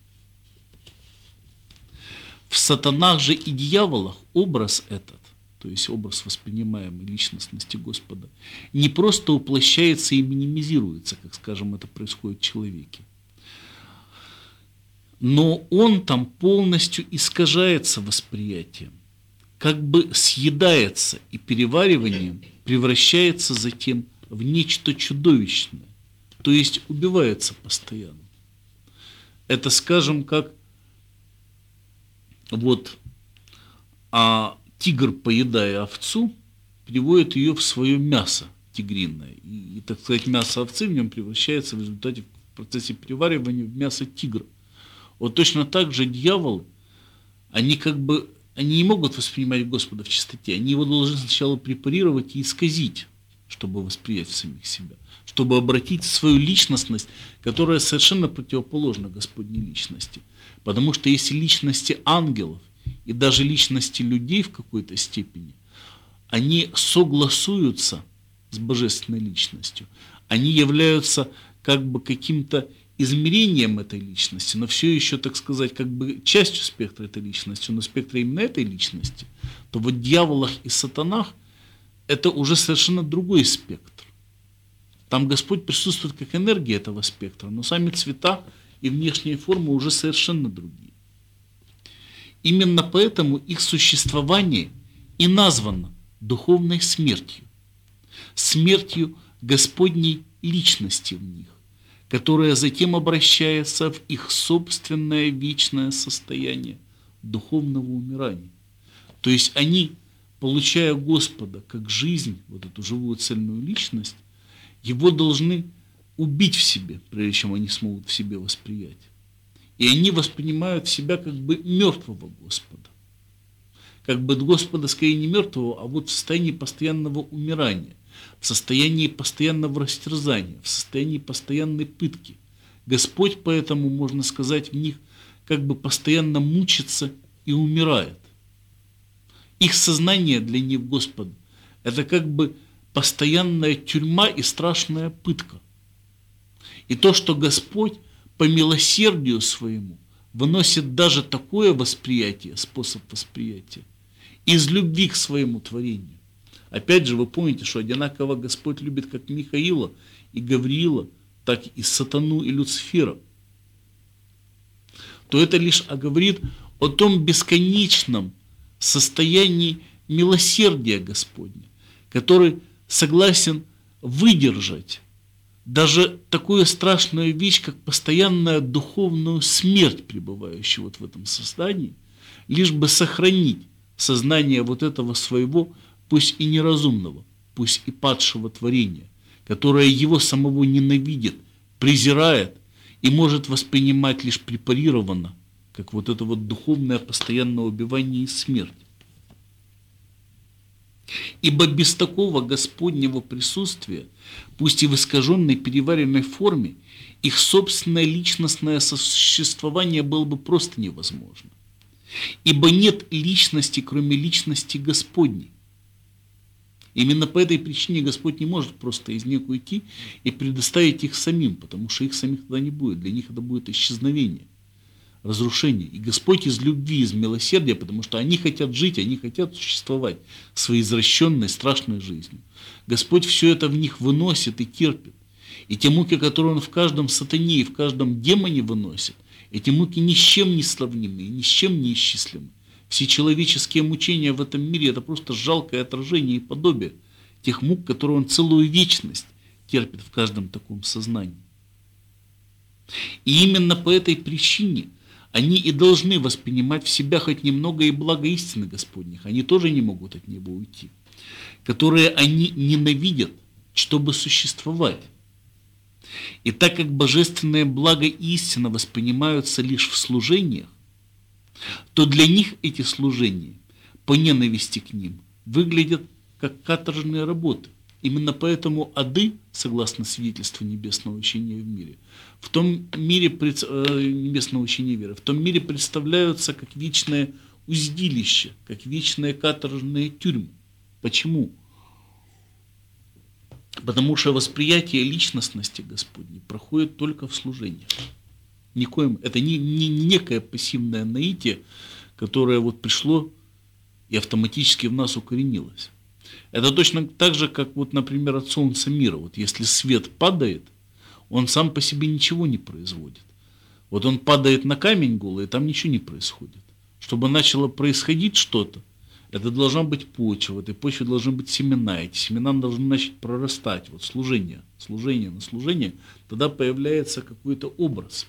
B: В сатанах же и дьяволах образ этот, то есть образ воспринимаемой личностности Господа, не просто уплощается и минимизируется, как, скажем, это происходит в человеке, но он там полностью искажается восприятием, как бы съедается и перевариванием превращается затем в нечто чудовищное, то есть убивается постоянно. Это, скажем, как вот а тигр, поедая овцу, приводит ее в свое мясо тигриное. И, и, так сказать, мясо овцы в нем превращается в результате в процессе переваривания в мясо тигра. Вот точно так же дьяволы, они как бы, они не могут воспринимать Господа в чистоте, они его должны сначала препарировать и исказить, чтобы восприять в самих себя, чтобы обратить свою личностность, которая совершенно противоположна Господней личности. Потому что если личности ангелов и даже личности людей в какой-то степени, они согласуются с божественной личностью, они являются как бы каким-то измерением этой личности, но все еще, так сказать, как бы частью спектра этой личности, но спектра именно этой личности, то вот в дьяволах и сатанах это уже совершенно другой спектр. Там Господь присутствует как энергия этого спектра, но сами цвета и внешние формы уже совершенно другие. Именно поэтому их существование и названо духовной смертью, смертью Господней личности в них, которая затем обращается в их собственное вечное состояние духовного умирания. То есть они, получая Господа как жизнь, вот эту живую цельную личность, его должны убить в себе, прежде чем они смогут в себе восприять. И они воспринимают себя как бы мертвого Господа. Как бы Господа скорее не мертвого, а вот в состоянии постоянного умирания, в состоянии постоянного растерзания, в состоянии постоянной пытки. Господь поэтому, можно сказать, в них как бы постоянно мучится и умирает. Их сознание для них Господа – это как бы постоянная тюрьма и страшная пытка. И то, что Господь по милосердию своему выносит даже такое восприятие, способ восприятия, из любви к своему творению. Опять же, вы помните, что одинаково Господь любит как Михаила и Гавриила, так и сатану и Люцифера. То это лишь говорит о том бесконечном состоянии милосердия Господня, который согласен выдержать даже такую страшную вещь, как постоянная духовную смерть, пребывающую вот в этом состоянии, лишь бы сохранить сознание вот этого своего, пусть и неразумного, пусть и падшего творения, которое его самого ненавидит, презирает и может воспринимать лишь препарированно, как вот это вот духовное постоянное убивание и смерть. Ибо без такого Господнего присутствия, пусть и в искаженной переваренной форме, их собственное личностное существование было бы просто невозможно. Ибо нет личности, кроме личности Господней. Именно по этой причине Господь не может просто из них уйти и предоставить их самим, потому что их самих тогда не будет. Для них это будет исчезновение, разрушение. И Господь из любви, из милосердия, потому что они хотят жить, они хотят существовать своей извращенной, страшной жизнью. Господь все это в них выносит и терпит. И те муки, которые Он в каждом сатане и в каждом демоне выносит, эти муки ни с чем не сравнимы и ни с чем не исчислимы. Все человеческие мучения в этом мире – это просто жалкое отражение и подобие тех мук, которые Он целую вечность терпит в каждом таком сознании. И именно по этой причине они и должны воспринимать в себя хоть немного и благо истины Господних. Они тоже не могут от него уйти, которые они ненавидят, чтобы существовать. И так как божественное благо и истина воспринимаются лишь в служениях, то для них эти служения, по ненависти к ним, выглядят как каторжные работы. Именно поэтому ады, согласно свидетельству небесного учения в мире, в том мире э, небесного учения веры, в том мире представляются как вечное уздилище, как вечные каторжные тюрьмы. Почему? Потому что восприятие личностности Господней проходит только в служениях. Никоим, это не, не некое пассивное наитие, которое вот пришло и автоматически в нас укоренилось. Это точно так же, как, вот, например, от солнца мира. Вот если свет падает, он сам по себе ничего не производит. Вот он падает на камень голый, и там ничего не происходит. Чтобы начало происходить что-то, это должна быть почва, в этой почве должны быть семена, эти семена должны начать прорастать. Вот служение, служение на служение, тогда появляется какой-то образ.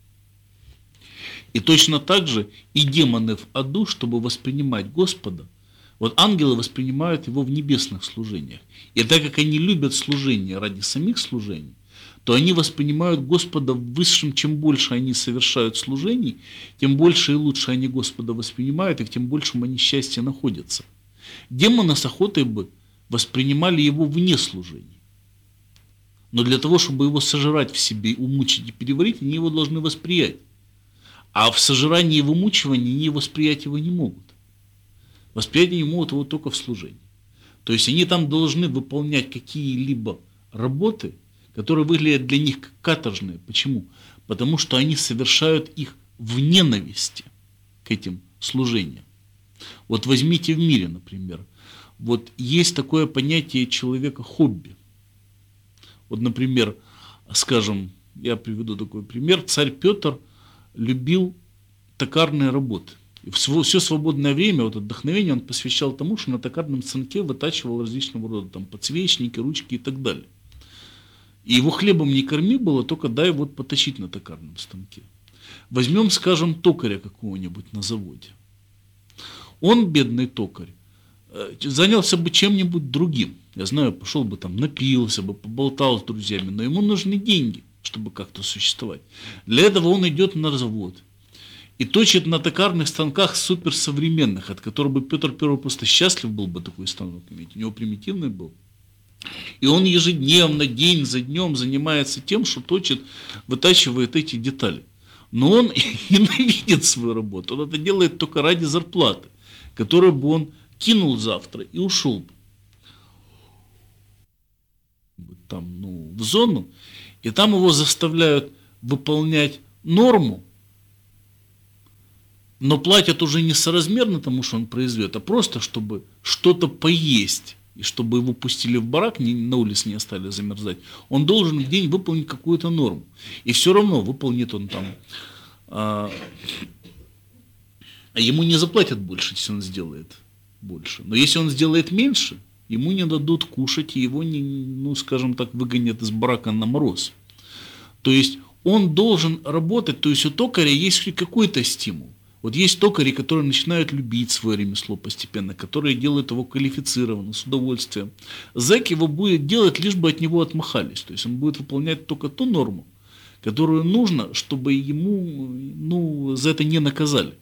B: И точно так же и демоны в аду, чтобы воспринимать Господа, вот ангелы воспринимают его в небесных служениях. И так как они любят служение ради самих служений, то они воспринимают Господа высшим. Чем больше они совершают служений, тем больше и лучше они Господа воспринимают, и тем большим они счастье находятся. Демоны с охотой бы воспринимали его вне служений. Но для того, чтобы его сожрать в себе, умучить и переварить, они его должны восприять. А в сожрании и вымучивании они восприять его не могут. Восприять они могут его только в служении. То есть они там должны выполнять какие-либо работы, которые выглядят для них как каторжные. Почему? Потому что они совершают их в ненависти к этим служениям. Вот возьмите в мире, например. Вот есть такое понятие человека хобби. Вот, например, скажем, я приведу такой пример. Царь Петр любил токарные работы. И все свободное время, вот отдохновение он посвящал тому, что на токарном станке вытачивал различного рода там, подсвечники, ручки и так далее. И его хлебом не корми было, только дай вот поточить на токарном станке. Возьмем, скажем, токаря какого-нибудь на заводе. Он, бедный токарь, занялся бы чем-нибудь другим. Я знаю, пошел бы там, напился бы, поболтал с друзьями, но ему нужны деньги, чтобы как-то существовать. Для этого он идет на завод и точит на токарных станках суперсовременных, от которых бы Петр Первый просто счастлив был бы такой станок иметь. У него примитивный был. И он ежедневно, день за днем занимается тем, что точит, вытачивает эти детали. Но он ненавидит свою работу. Он это делает только ради зарплаты, которую бы он кинул завтра и ушел бы там, ну, в зону, и там его заставляют выполнять норму, но платят уже не соразмерно тому, что он произведет, а просто, чтобы что-то поесть, и чтобы его пустили в барак, не, на улице не оставили замерзать. Он должен в день выполнить какую-то норму. И все равно выполнит он там. А, а ему не заплатят больше, если он сделает больше. Но если он сделает меньше, ему не дадут кушать, и его, не, ну, скажем так, выгонят из барака на мороз. То есть он должен работать, то есть у токаря есть какой-то стимул. Вот есть токари, которые начинают любить свое ремесло постепенно, которые делают его квалифицированно, с удовольствием. Зэк его будет делать, лишь бы от него отмахались. То есть он будет выполнять только ту норму, которую нужно, чтобы ему, ну, за это не наказали.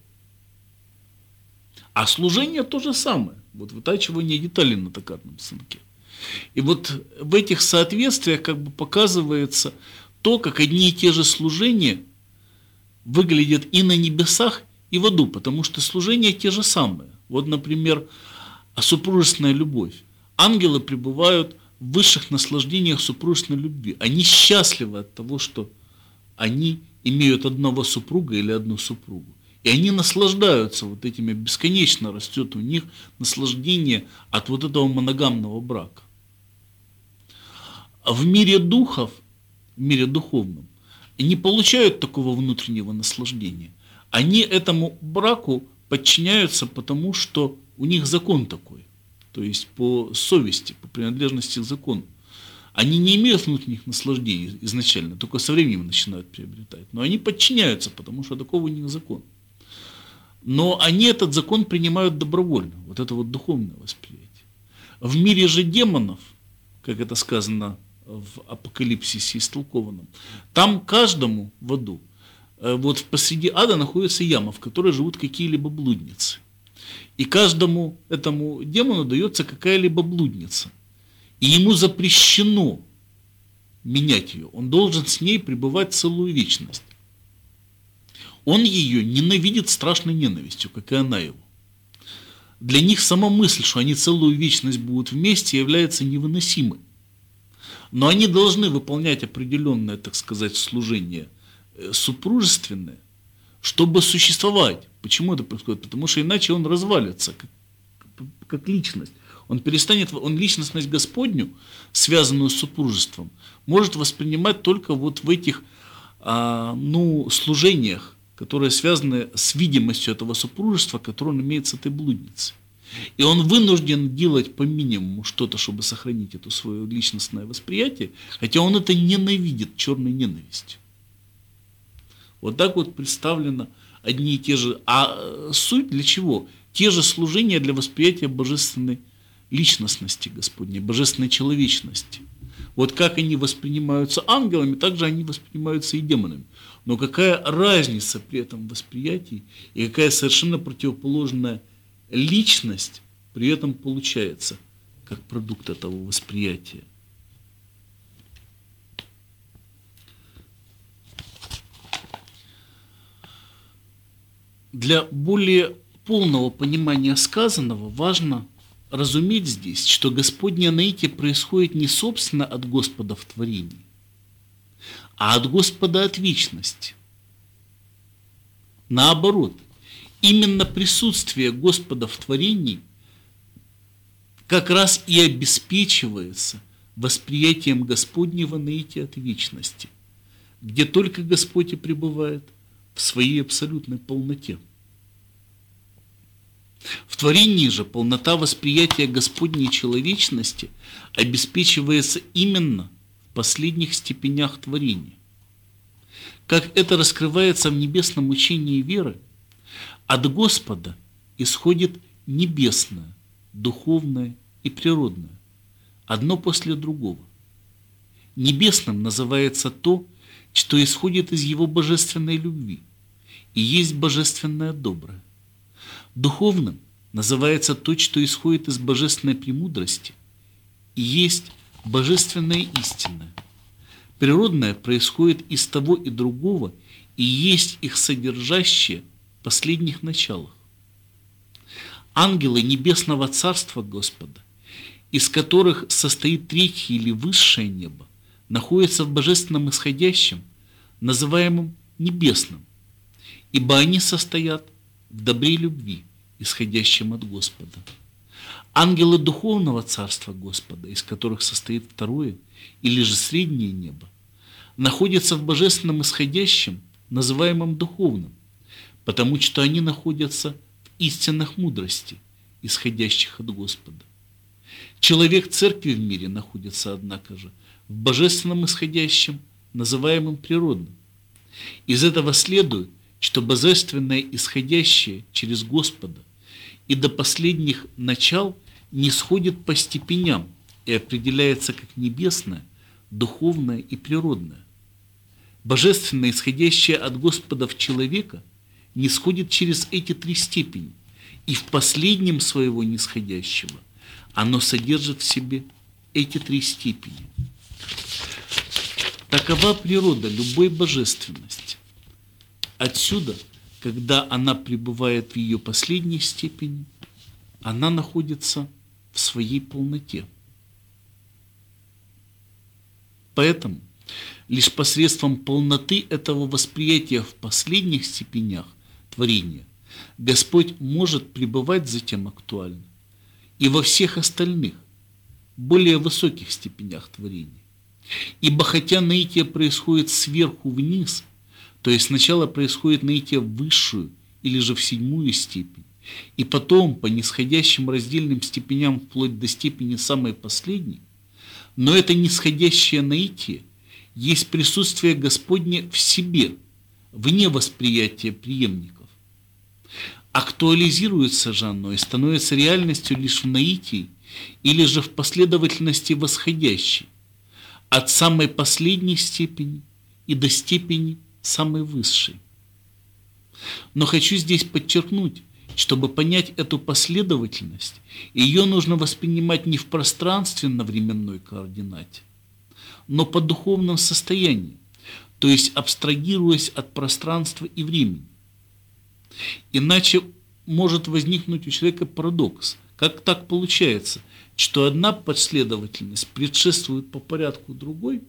B: А служение то же самое. Вот вытачивание деталей на токарном станке. И вот в этих соответствиях как бы показывается то, как одни и те же служения выглядят и на небесах, и в аду, потому что служения те же самые. Вот, например, супружественная любовь. Ангелы пребывают в высших наслаждениях супружественной любви. Они счастливы от того, что они имеют одного супруга или одну супругу. И они наслаждаются вот этими, бесконечно растет у них наслаждение от вот этого моногамного брака. А в мире духов, в мире духовном, не получают такого внутреннего наслаждения. Они этому браку подчиняются, потому что у них закон такой. То есть по совести, по принадлежности к закону. Они не имеют внутренних наслаждений изначально, только со временем начинают приобретать. Но они подчиняются, потому что такого у них закон. Но они этот закон принимают добровольно. Вот это вот духовное восприятие. В мире же демонов, как это сказано в Апокалипсисе истолкованном, там каждому в аду, вот посреди ада находится яма, в которой живут какие-либо блудницы. И каждому этому демону дается какая-либо блудница. И ему запрещено менять ее. Он должен с ней пребывать целую вечность. Он ее ненавидит страшной ненавистью, как и она его. Для них сама мысль, что они целую вечность будут вместе, является невыносимой. Но они должны выполнять определенное, так сказать, служение супружественное, чтобы существовать. Почему это происходит? Потому что иначе он развалится как, как личность. Он перестанет, он личностность Господню, связанную с супружеством, может воспринимать только вот в этих а, ну, служениях, которые связаны с видимостью этого супружества, которое он имеет с этой блудницей. И он вынужден делать по минимуму что-то, чтобы сохранить это свое личностное восприятие, хотя он это ненавидит черной ненавистью. Вот так вот представлено одни и те же. А суть для чего? Те же служения для восприятия божественной личностности Господней, божественной человечности. Вот как они воспринимаются ангелами, так же они воспринимаются и демонами. Но какая разница при этом восприятии и какая совершенно противоположная личность при этом получается, как продукт этого восприятия. Для более полного понимания сказанного важно разуметь здесь, что Господнее наитие происходит не собственно от Господа в творении, а от Господа от вечности. Наоборот, именно присутствие Господа в творении как раз и обеспечивается восприятием Господнего наития от вечности, где только Господь и пребывает в своей абсолютной полноте. В творении же полнота восприятия Господней человечности обеспечивается именно в последних степенях творения. Как это раскрывается в небесном учении веры, от Господа исходит небесное, духовное и природное, одно после другого. Небесным называется то, что исходит из Его божественной любви и есть божественное доброе. Духовным называется то, что исходит из божественной премудрости и есть божественное истинное. Природное происходит из того и другого и есть их содержащее в последних началах. Ангелы Небесного Царства Господа, из которых состоит третье или высшее небо, находятся в божественном исходящем, называемом небесным, ибо они состоят в добре любви, исходящем от Господа. Ангелы Духовного Царства Господа, из которых состоит второе или же среднее небо, находятся в божественном исходящем, называемом духовным, потому что они находятся в истинных мудрости, исходящих от Господа. Человек церкви в мире находится, однако же, в божественном исходящем, называемом природным. Из этого следует, что божественное исходящее через Господа и до последних начал не сходит по степеням и определяется как небесное, духовное и природное. Божественное, исходящее от Господа в человека, не сходит через эти три степени, и в последнем своего нисходящего оно содержит в себе эти три степени. Такова природа любой божественности. Отсюда, когда она пребывает в ее последней степени, она находится в своей полноте. Поэтому лишь посредством полноты этого восприятия в последних степенях творения Господь может пребывать затем актуально и во всех остальных, более высоких степенях творения. Ибо хотя наитие происходит сверху вниз, то есть сначала происходит наитие в высшую или же в седьмую степень, и потом по нисходящим раздельным степеням вплоть до степени самой последней, но это нисходящее наитие есть присутствие Господне в себе, вне восприятия преемников. Актуализируется же оно и становится реальностью лишь в наитии или же в последовательности восходящей, от самой последней степени и до степени самой высшей. Но хочу здесь подчеркнуть, чтобы понять эту последовательность, ее нужно воспринимать не в пространственно-временной координате, но по духовном состоянию, то есть абстрагируясь от пространства и времени. Иначе может возникнуть у человека парадокс. Как так получается, что одна последовательность предшествует по порядку другой,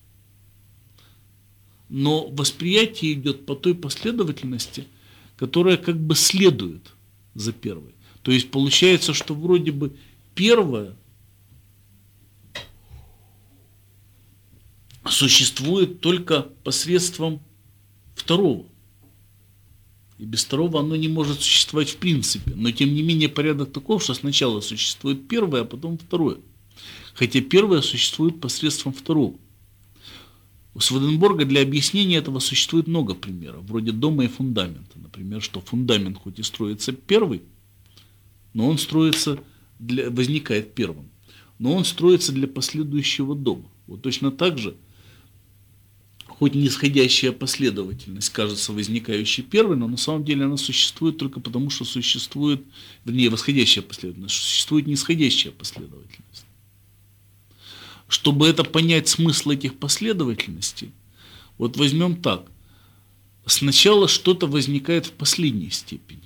B: но восприятие идет по той последовательности, которая как бы следует за первой. То есть получается, что вроде бы первая существует только посредством второго. И без второго оно не может существовать в принципе. Но тем не менее порядок таков, что сначала существует первое, а потом второе. Хотя первое существует посредством второго. У Сведенборга для объяснения этого существует много примеров, вроде дома и фундамента. Например, что фундамент хоть и строится первый, но он строится для, возникает первым, но он строится для последующего дома. Вот точно так же, хоть нисходящая последовательность кажется возникающей первой, но на самом деле она существует только потому, что существует, вернее, восходящая последовательность, что существует нисходящая последовательность. Чтобы это понять смысл этих последовательностей, вот возьмем так. Сначала что-то возникает в последней степени.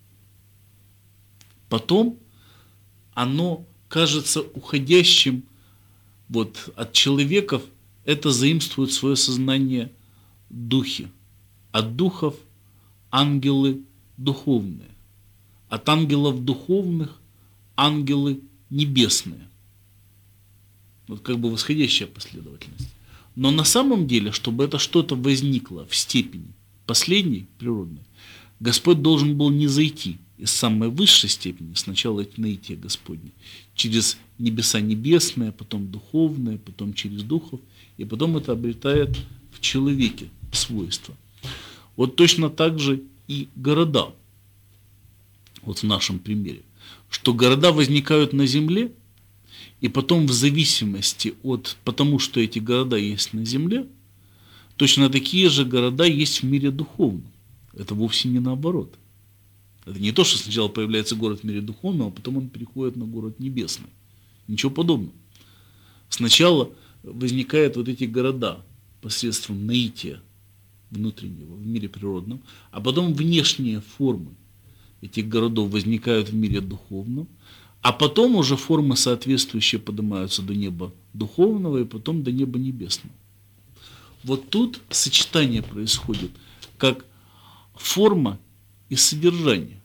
B: Потом оно кажется уходящим вот, от человеков, это заимствует свое сознание духи. От духов ангелы духовные. От ангелов духовных ангелы небесные. Вот как бы восходящая последовательность. Но на самом деле, чтобы это что-то возникло в степени последней, природной, Господь должен был не зайти из самой высшей степени, сначала это наитие Господне, через небеса небесные, потом духовные, потом через духов, и потом это обретает в человеке свойства. Вот точно так же и города, вот в нашем примере, что города возникают на земле, и потом в зависимости от, потому что эти города есть на земле, точно такие же города есть в мире духовном. Это вовсе не наоборот. Это не то, что сначала появляется город в мире духовном, а потом он переходит на город небесный. Ничего подобного. Сначала возникают вот эти города посредством наития внутреннего в мире природном, а потом внешние формы этих городов возникают в мире духовном, а потом уже формы соответствующие поднимаются до неба духовного и потом до неба небесного. Вот тут сочетание происходит, как форма и содержание.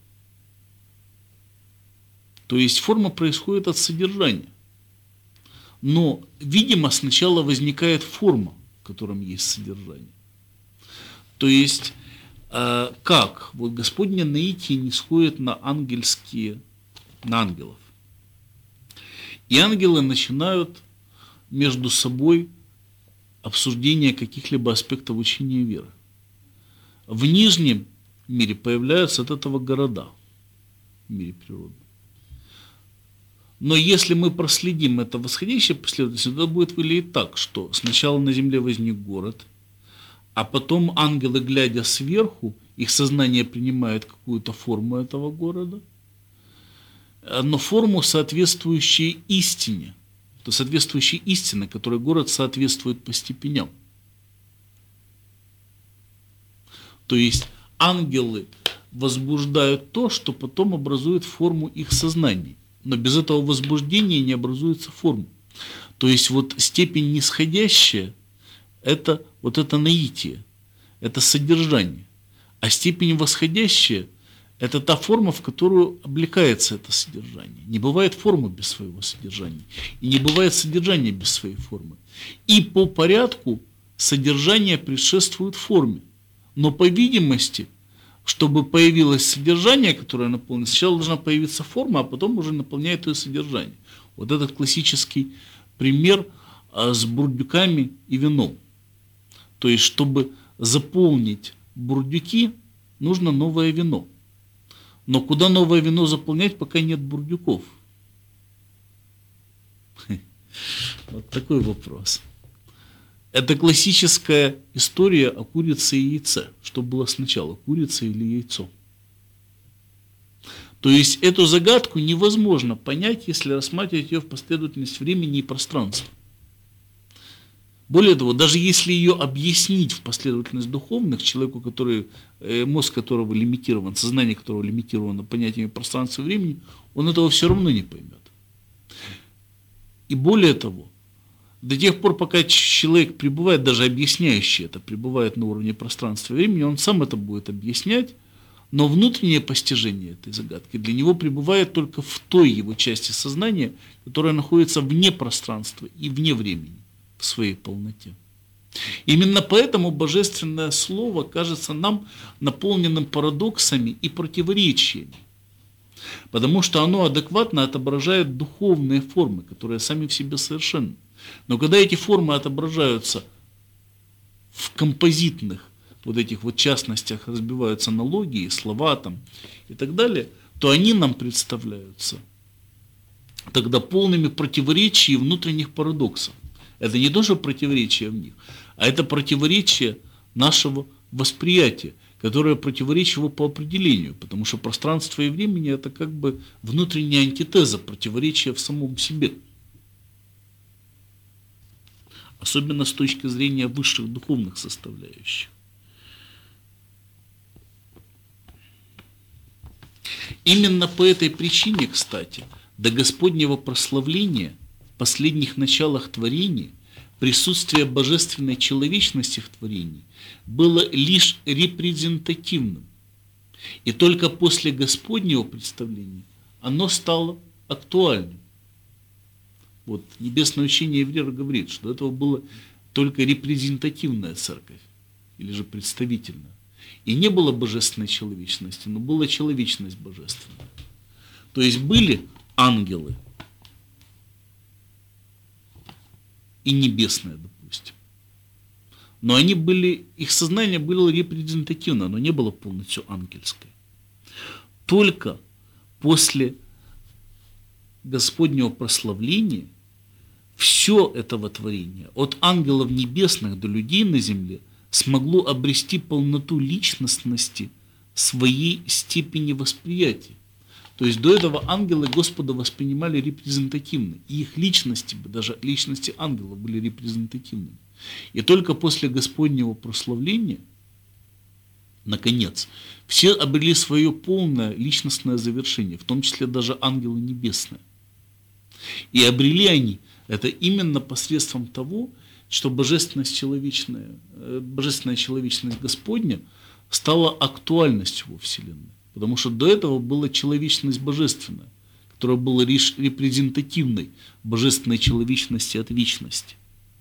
B: То есть форма происходит от содержания. Но, видимо, сначала возникает форма, в котором есть содержание. То есть, э, как? Вот Господне наитие не сходит на ангельские, на ангелов. И ангелы начинают между собой обсуждение каких-либо аспектов учения веры. В нижнем мире появляются от этого города, в мире природы. Но если мы проследим это восходящее последовательность, то будет выглядеть так, что сначала на земле возник город, а потом ангелы, глядя сверху, их сознание принимает какую-то форму этого города, но форму, соответствующую истине, то соответствующей истине, которой город соответствует по степеням. То есть ангелы возбуждают то, что потом образует форму их сознания. Но без этого возбуждения не образуется форма. То есть вот степень нисходящая – это вот это наитие, это содержание. А степень восходящая – это та форма, в которую облекается это содержание. Не бывает формы без своего содержания. И не бывает содержания без своей формы. И по порядку содержание предшествует форме. Но по видимости, чтобы появилось содержание, которое наполнено, сначала должна появиться форма, а потом уже наполняет ее содержание. Вот этот классический пример с бурдюками и вином. То есть, чтобы заполнить бурдюки, нужно новое вино. Но куда новое вино заполнять, пока нет бурдюков? Вот такой вопрос. Это классическая история о курице и яйце. Что было сначала, курица или яйцо? То есть эту загадку невозможно понять, если рассматривать ее в последовательность времени и пространства. Более того, даже если ее объяснить в последовательность духовных, человеку, который, мозг которого лимитирован, сознание которого лимитировано понятиями пространства и времени, он этого все равно не поймет. И более того, до тех пор, пока человек пребывает, даже объясняющий это, пребывает на уровне пространства и времени, он сам это будет объяснять, но внутреннее постижение этой загадки для него пребывает только в той его части сознания, которая находится вне пространства и вне времени в своей полноте. Именно поэтому божественное слово кажется нам наполненным парадоксами и противоречиями, потому что оно адекватно отображает духовные формы, которые сами в себе совершенны. Но когда эти формы отображаются в композитных вот этих вот частностях, разбиваются аналогии, слова там и так далее, то они нам представляются тогда полными противоречий и внутренних парадоксов. Это не тоже противоречие в них, а это противоречие нашего восприятия, которое противоречиво по определению, потому что пространство и времени – это как бы внутренняя антитеза, противоречия в самом себе. Особенно с точки зрения высших духовных составляющих. Именно по этой причине, кстати, до Господнего прославления в последних началах творения присутствие божественной человечности в творении было лишь репрезентативным. И только после Господнего представления оно стало актуальным. Вот небесное учение Еврера говорит, что этого было только репрезентативная церковь, или же представительная. И не было божественной человечности, но была человечность божественная. То есть были ангелы и небесные, допустим. Но они были, их сознание было репрезентативно, оно не было полностью ангельское. Только после Господнего прославления все этого творения, от ангелов небесных до людей на земле, смогло обрести полноту личностности своей степени восприятия. То есть до этого ангелы Господа воспринимали репрезентативно, и их личности, даже личности ангелов, были репрезентативными. И только после Господнего прославления, наконец, все обрели свое полное личностное завершение, в том числе даже ангелы небесные. И обрели они это именно посредством того, что божественность человечная, божественная человечность Господня стала актуальностью во Вселенной. Потому что до этого была человечность божественная, которая была лишь репрезентативной божественной человечности от вечности.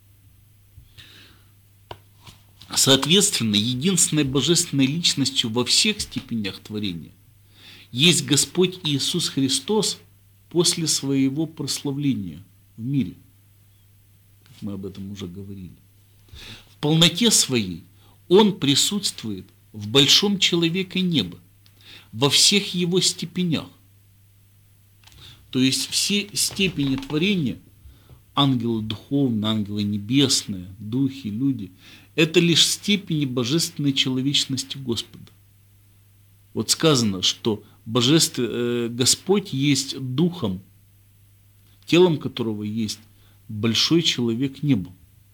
B: Соответственно, единственной божественной личностью во всех степенях творения есть Господь Иисус Христос после своего прославления в мире. Как мы об этом уже говорили. В полноте своей Он присутствует в большом человеке неба, во всех его степенях. То есть все степени творения, ангелы духовные, ангелы небесные, духи, люди, это лишь степени божественной человечности Господа. Вот сказано, что Божеств... Господь есть духом, телом которого есть большой человек неба.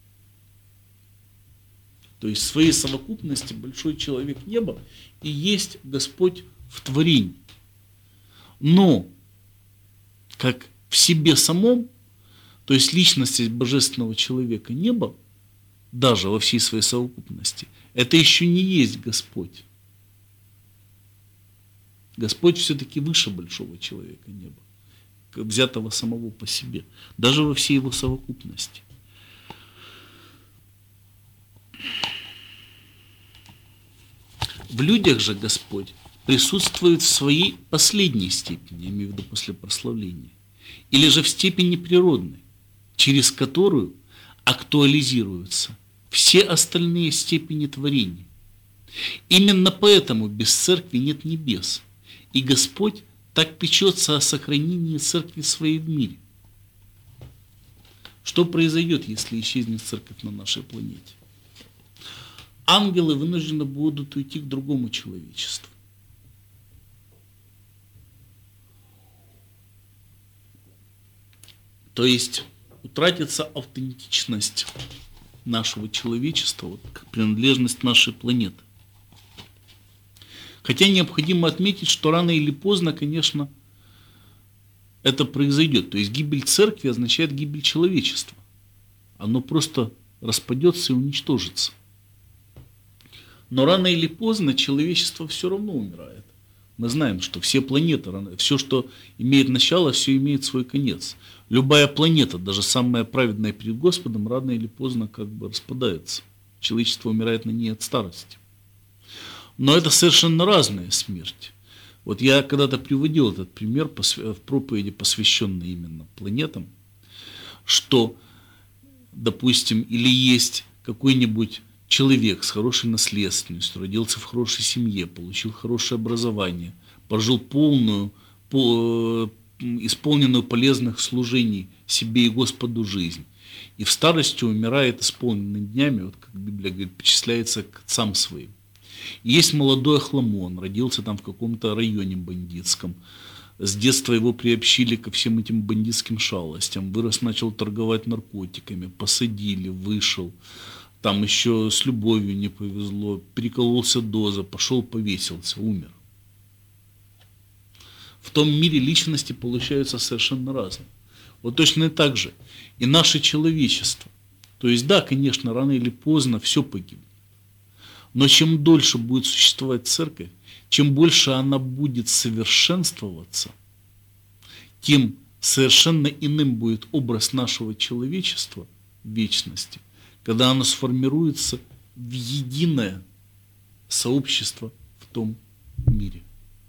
B: То есть в своей совокупности большой человек неба и есть Господь в творении. Но как в себе самом, то есть личность божественного человека неба, даже во всей своей совокупности, это еще не есть Господь. Господь все-таки выше большого человека неба, взятого самого по себе, даже во всей его совокупности. В людях же Господь присутствует в своей последней степени, я имею в виду после прославления, или же в степени природной, через которую актуализируются все остальные степени творения. Именно поэтому без церкви нет небес, и Господь так печется о сохранении церкви своей в мире. Что произойдет, если исчезнет церковь на нашей планете? Ангелы вынуждены будут уйти к другому человечеству. То есть утратится аутентичность нашего человечества, вот, как принадлежность нашей планеты. Хотя необходимо отметить, что рано или поздно, конечно, это произойдет. То есть гибель церкви означает гибель человечества. Оно просто распадется и уничтожится. Но рано или поздно человечество все равно умирает. Мы знаем, что все планеты, все, что имеет начало, все имеет свой конец. Любая планета, даже самая праведная перед Господом, рано или поздно как бы распадается. Человечество умирает на ней от старости. Но это совершенно разная смерть. Вот я когда-то приводил этот пример в проповеди, посвященной именно планетам, что, допустим, или есть какой-нибудь человек с хорошей наследственностью, родился в хорошей семье, получил хорошее образование, прожил полную, по, исполненную полезных служений себе и Господу жизнь. И в старости умирает исполненными днями, вот как Библия говорит, причисляется к отцам своим. И есть молодой Ахламон, родился там в каком-то районе бандитском. С детства его приобщили ко всем этим бандитским шалостям. Вырос, начал торговать наркотиками, посадили, вышел. Там еще с любовью не повезло, перекололся доза, пошел повесился, умер. В том мире личности получаются совершенно разные. Вот точно так же и наше человечество. То есть да, конечно, рано или поздно все погибнет. Но чем дольше будет существовать церковь, чем больше она будет совершенствоваться, тем совершенно иным будет образ нашего человечества в вечности, когда оно сформируется в единое сообщество в том мире.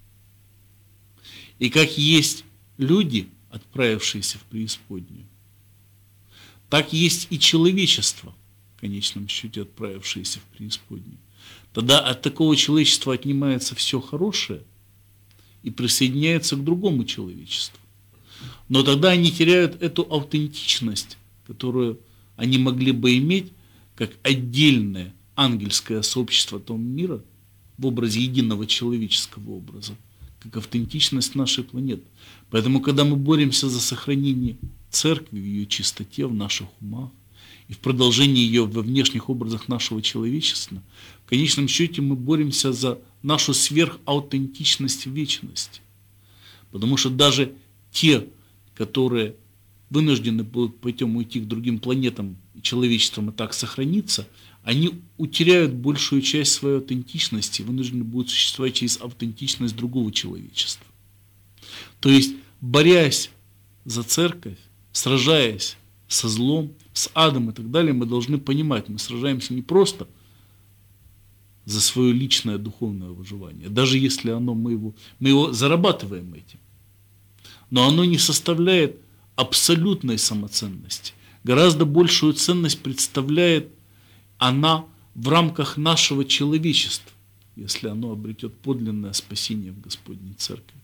B: И как есть люди, отправившиеся в преисподнюю, так есть и человечество, в конечном счете отправившееся в преисподнюю. Тогда от такого человечества отнимается все хорошее и присоединяется к другому человечеству. Но тогда они теряют эту аутентичность, которую они могли бы иметь как отдельное ангельское сообщество того мира в образе единого человеческого образа, как аутентичность нашей планеты. Поэтому, когда мы боремся за сохранение церкви в ее чистоте, в наших умах, и в продолжении ее во внешних образах нашего человечества, в конечном счете мы боремся за нашу сверхаутентичность в вечности. Потому что даже те, которые вынуждены будут путем уйти к другим планетам, и человечеством и так сохраниться, они утеряют большую часть своей аутентичности, вынуждены будут существовать через аутентичность другого человечества. То есть, борясь за церковь, сражаясь со злом, с адом и так далее, мы должны понимать, мы сражаемся не просто за свое личное духовное выживание, даже если оно, мы, его, мы его зарабатываем этим, но оно не составляет абсолютной самоценности. Гораздо большую ценность представляет она в рамках нашего человечества, если оно обретет подлинное спасение в Господней Церкви.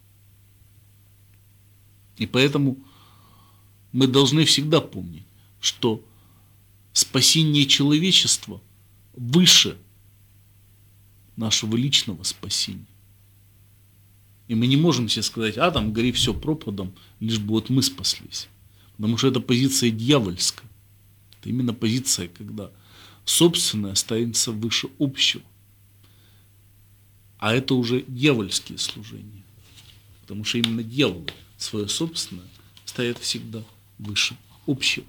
B: И поэтому мы должны всегда помнить, что спасение человечества выше нашего личного спасения. И мы не можем себе сказать, а там гори все пропадом, лишь бы вот мы спаслись. Потому что это позиция дьявольская. Это именно позиция, когда собственное ставится выше общего. А это уже дьявольские служения. Потому что именно дьяволы свое собственное ставят всегда выше общего.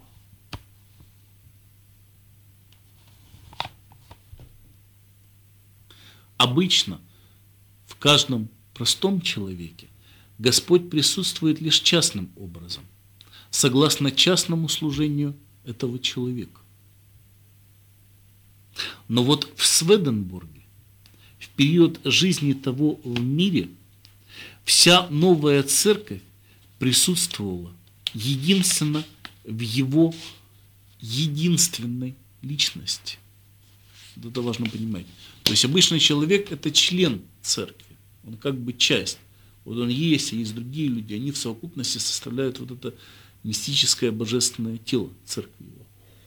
B: Обычно в каждом простом человеке Господь присутствует лишь частным образом, согласно частному служению этого человека. Но вот в Сведенборге, в период жизни того в мире, вся новая церковь присутствовала единственно в его единственной личности. Это важно понимать. То есть обычный человек – это член церкви, он как бы часть. Вот он есть, а есть другие люди, они в совокупности составляют вот это мистическое божественное тело церкви его.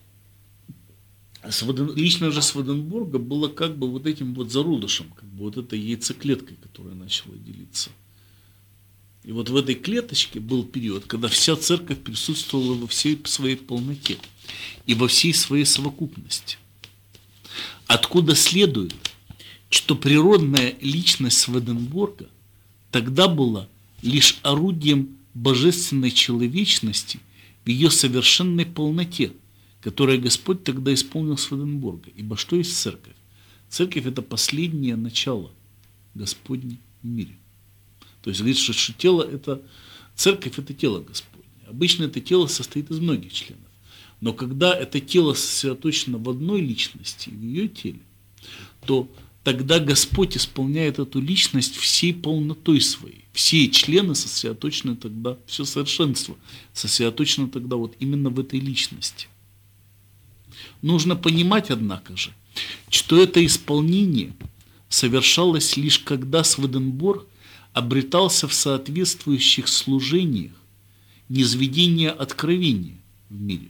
B: Лично же Сведенборга было как бы вот этим вот зародышем, как бы вот этой яйцеклеткой, которая начала делиться. И вот в этой клеточке был период, когда вся церковь присутствовала во всей своей полноте и во всей своей совокупности. Откуда следует, что природная личность Сведенборга тогда была лишь орудием божественной человечности в ее совершенной полноте, которое Господь тогда исполнил Сведенборга. Ибо что есть церковь? Церковь – это последнее начало Господне в мире. То есть говорится, что тело – это, церковь – это тело Господне. Обычно это тело состоит из многих членов. Но когда это тело сосредоточено в одной личности, в ее теле, то тогда Господь исполняет эту личность всей полнотой своей. Все члены сосредоточены тогда, все совершенство сосредоточено тогда вот именно в этой личности. Нужно понимать, однако же, что это исполнение совершалось лишь когда Сведенборг обретался в соответствующих служениях низведения откровения в мире.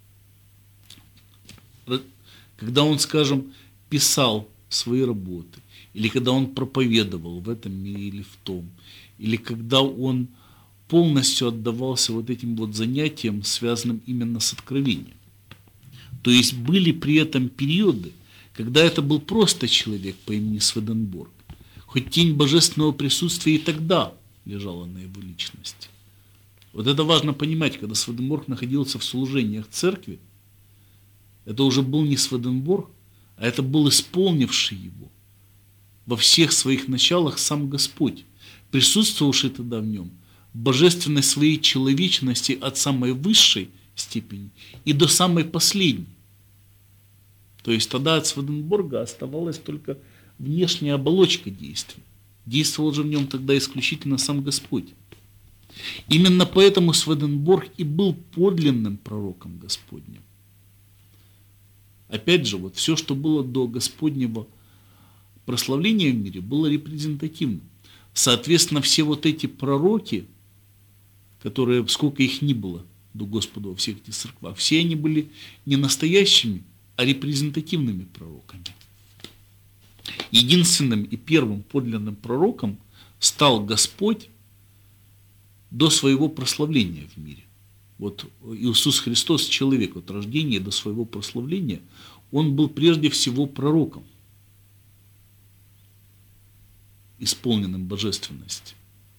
B: Когда он, скажем, писал свои работы, или когда он проповедовал в этом мире или в том, или когда он полностью отдавался вот этим вот занятиям, связанным именно с откровением. То есть были при этом периоды, когда это был просто человек по имени Сведенборг, хоть тень божественного присутствия и тогда лежала на его личности. Вот это важно понимать, когда Сведенборг находился в служениях церкви, это уже был не Сведенборг, а это был исполнивший его во всех своих началах сам Господь, присутствовавший тогда в нем, в божественной своей человечности от самой высшей степени и до самой последней. То есть тогда от Сведенборга оставалась только внешняя оболочка действия. Действовал же в нем тогда исключительно сам Господь. Именно поэтому Сведенборг и был подлинным пророком Господним. Опять же, вот все, что было до Господнего прославления в мире, было репрезентативным. Соответственно, все вот эти пророки, которые, сколько их ни было до Господа во всех этих церквах, все они были не настоящими, а репрезентативными пророками. Единственным и первым подлинным пророком стал Господь до своего прославления в мире. Вот Иисус Христос, человек от рождения до своего прославления, он был прежде всего пророком, исполненным божественности.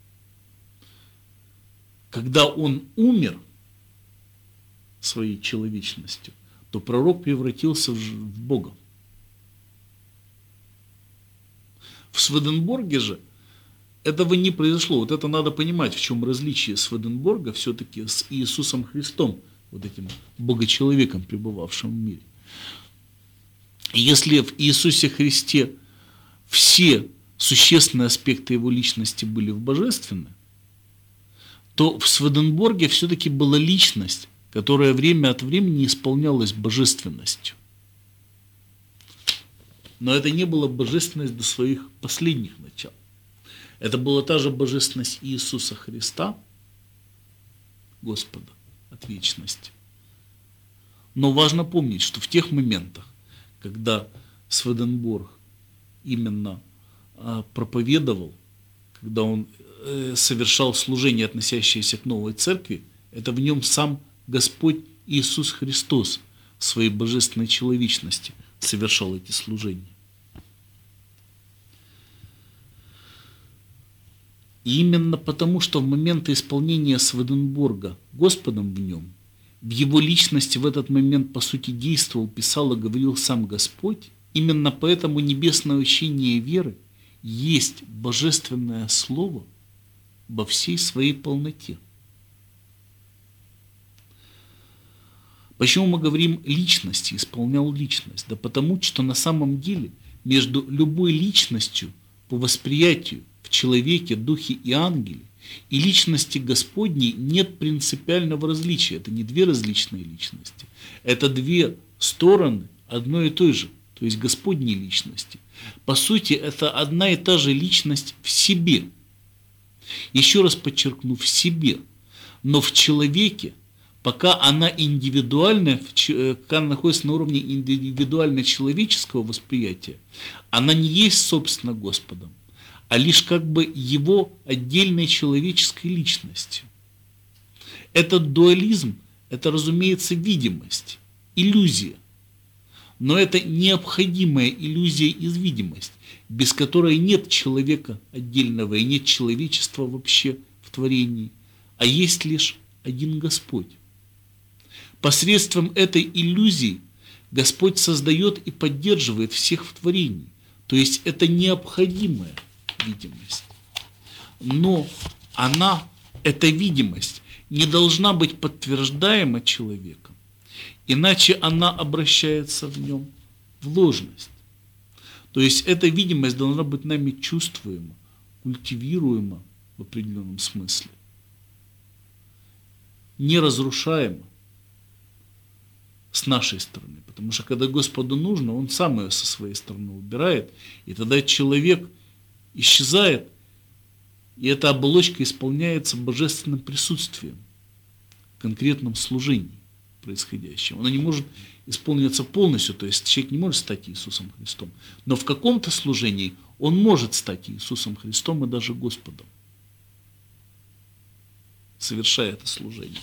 B: Когда он умер своей человечностью, то пророк превратился в Бога. В Сведенборге же этого не произошло. Вот это надо понимать, в чем различие Сведенборга все-таки с Иисусом Христом, вот этим Богочеловеком, пребывавшим в мире. Если в Иисусе Христе все существенные аспекты его личности были в божественны, то в Сведенборге все-таки была личность, которая время от времени исполнялась божественностью. Но это не была божественность до своих последних начал. Это была та же божественность Иисуса Христа, Господа, от вечности. Но важно помнить, что в тех моментах, когда Сведенборг именно а, проповедовал, когда он э, совершал служение, относящееся к новой церкви, это в нем сам Господь Иисус Христос в своей божественной человечности совершал эти служения. И именно потому, что в моменты исполнения Сведенборга Господом в нем, в его личности в этот момент, по сути, действовал, писал и говорил сам Господь, именно поэтому небесное учение веры есть божественное слово во всей своей полноте. Почему мы говорим «личность», исполнял личность? Да потому, что на самом деле между любой личностью по восприятию в человеке, духе и ангеле и личности Господней нет принципиального различия. Это не две различные личности. Это две стороны одной и той же, то есть Господней личности. По сути, это одна и та же личность в себе. Еще раз подчеркну, в себе. Но в человеке, пока она индивидуальная, пока она находится на уровне индивидуально-человеческого восприятия, она не есть, собственно, Господом, а лишь как бы его отдельной человеческой личностью. Этот дуализм, это, разумеется, видимость, иллюзия. Но это необходимая иллюзия из видимости, без которой нет человека отдельного и нет человечества вообще в творении, а есть лишь один Господь. Посредством этой иллюзии Господь создает и поддерживает всех в творении. То есть это необходимая видимость. Но она, эта видимость, не должна быть подтверждаема человеком Иначе она обращается в нем в ложность. То есть эта видимость должна быть нами чувствуема, культивируема в определенном смысле, не разрушаема с нашей стороны. Потому что когда Господу нужно, Он сам ее со своей стороны убирает, и тогда человек исчезает, и эта оболочка исполняется божественным присутствием в конкретном служении происходящем. Она не может исполниться полностью, то есть человек не может стать Иисусом Христом, но в каком-то служении он может стать Иисусом Христом и даже Господом, совершая это служение.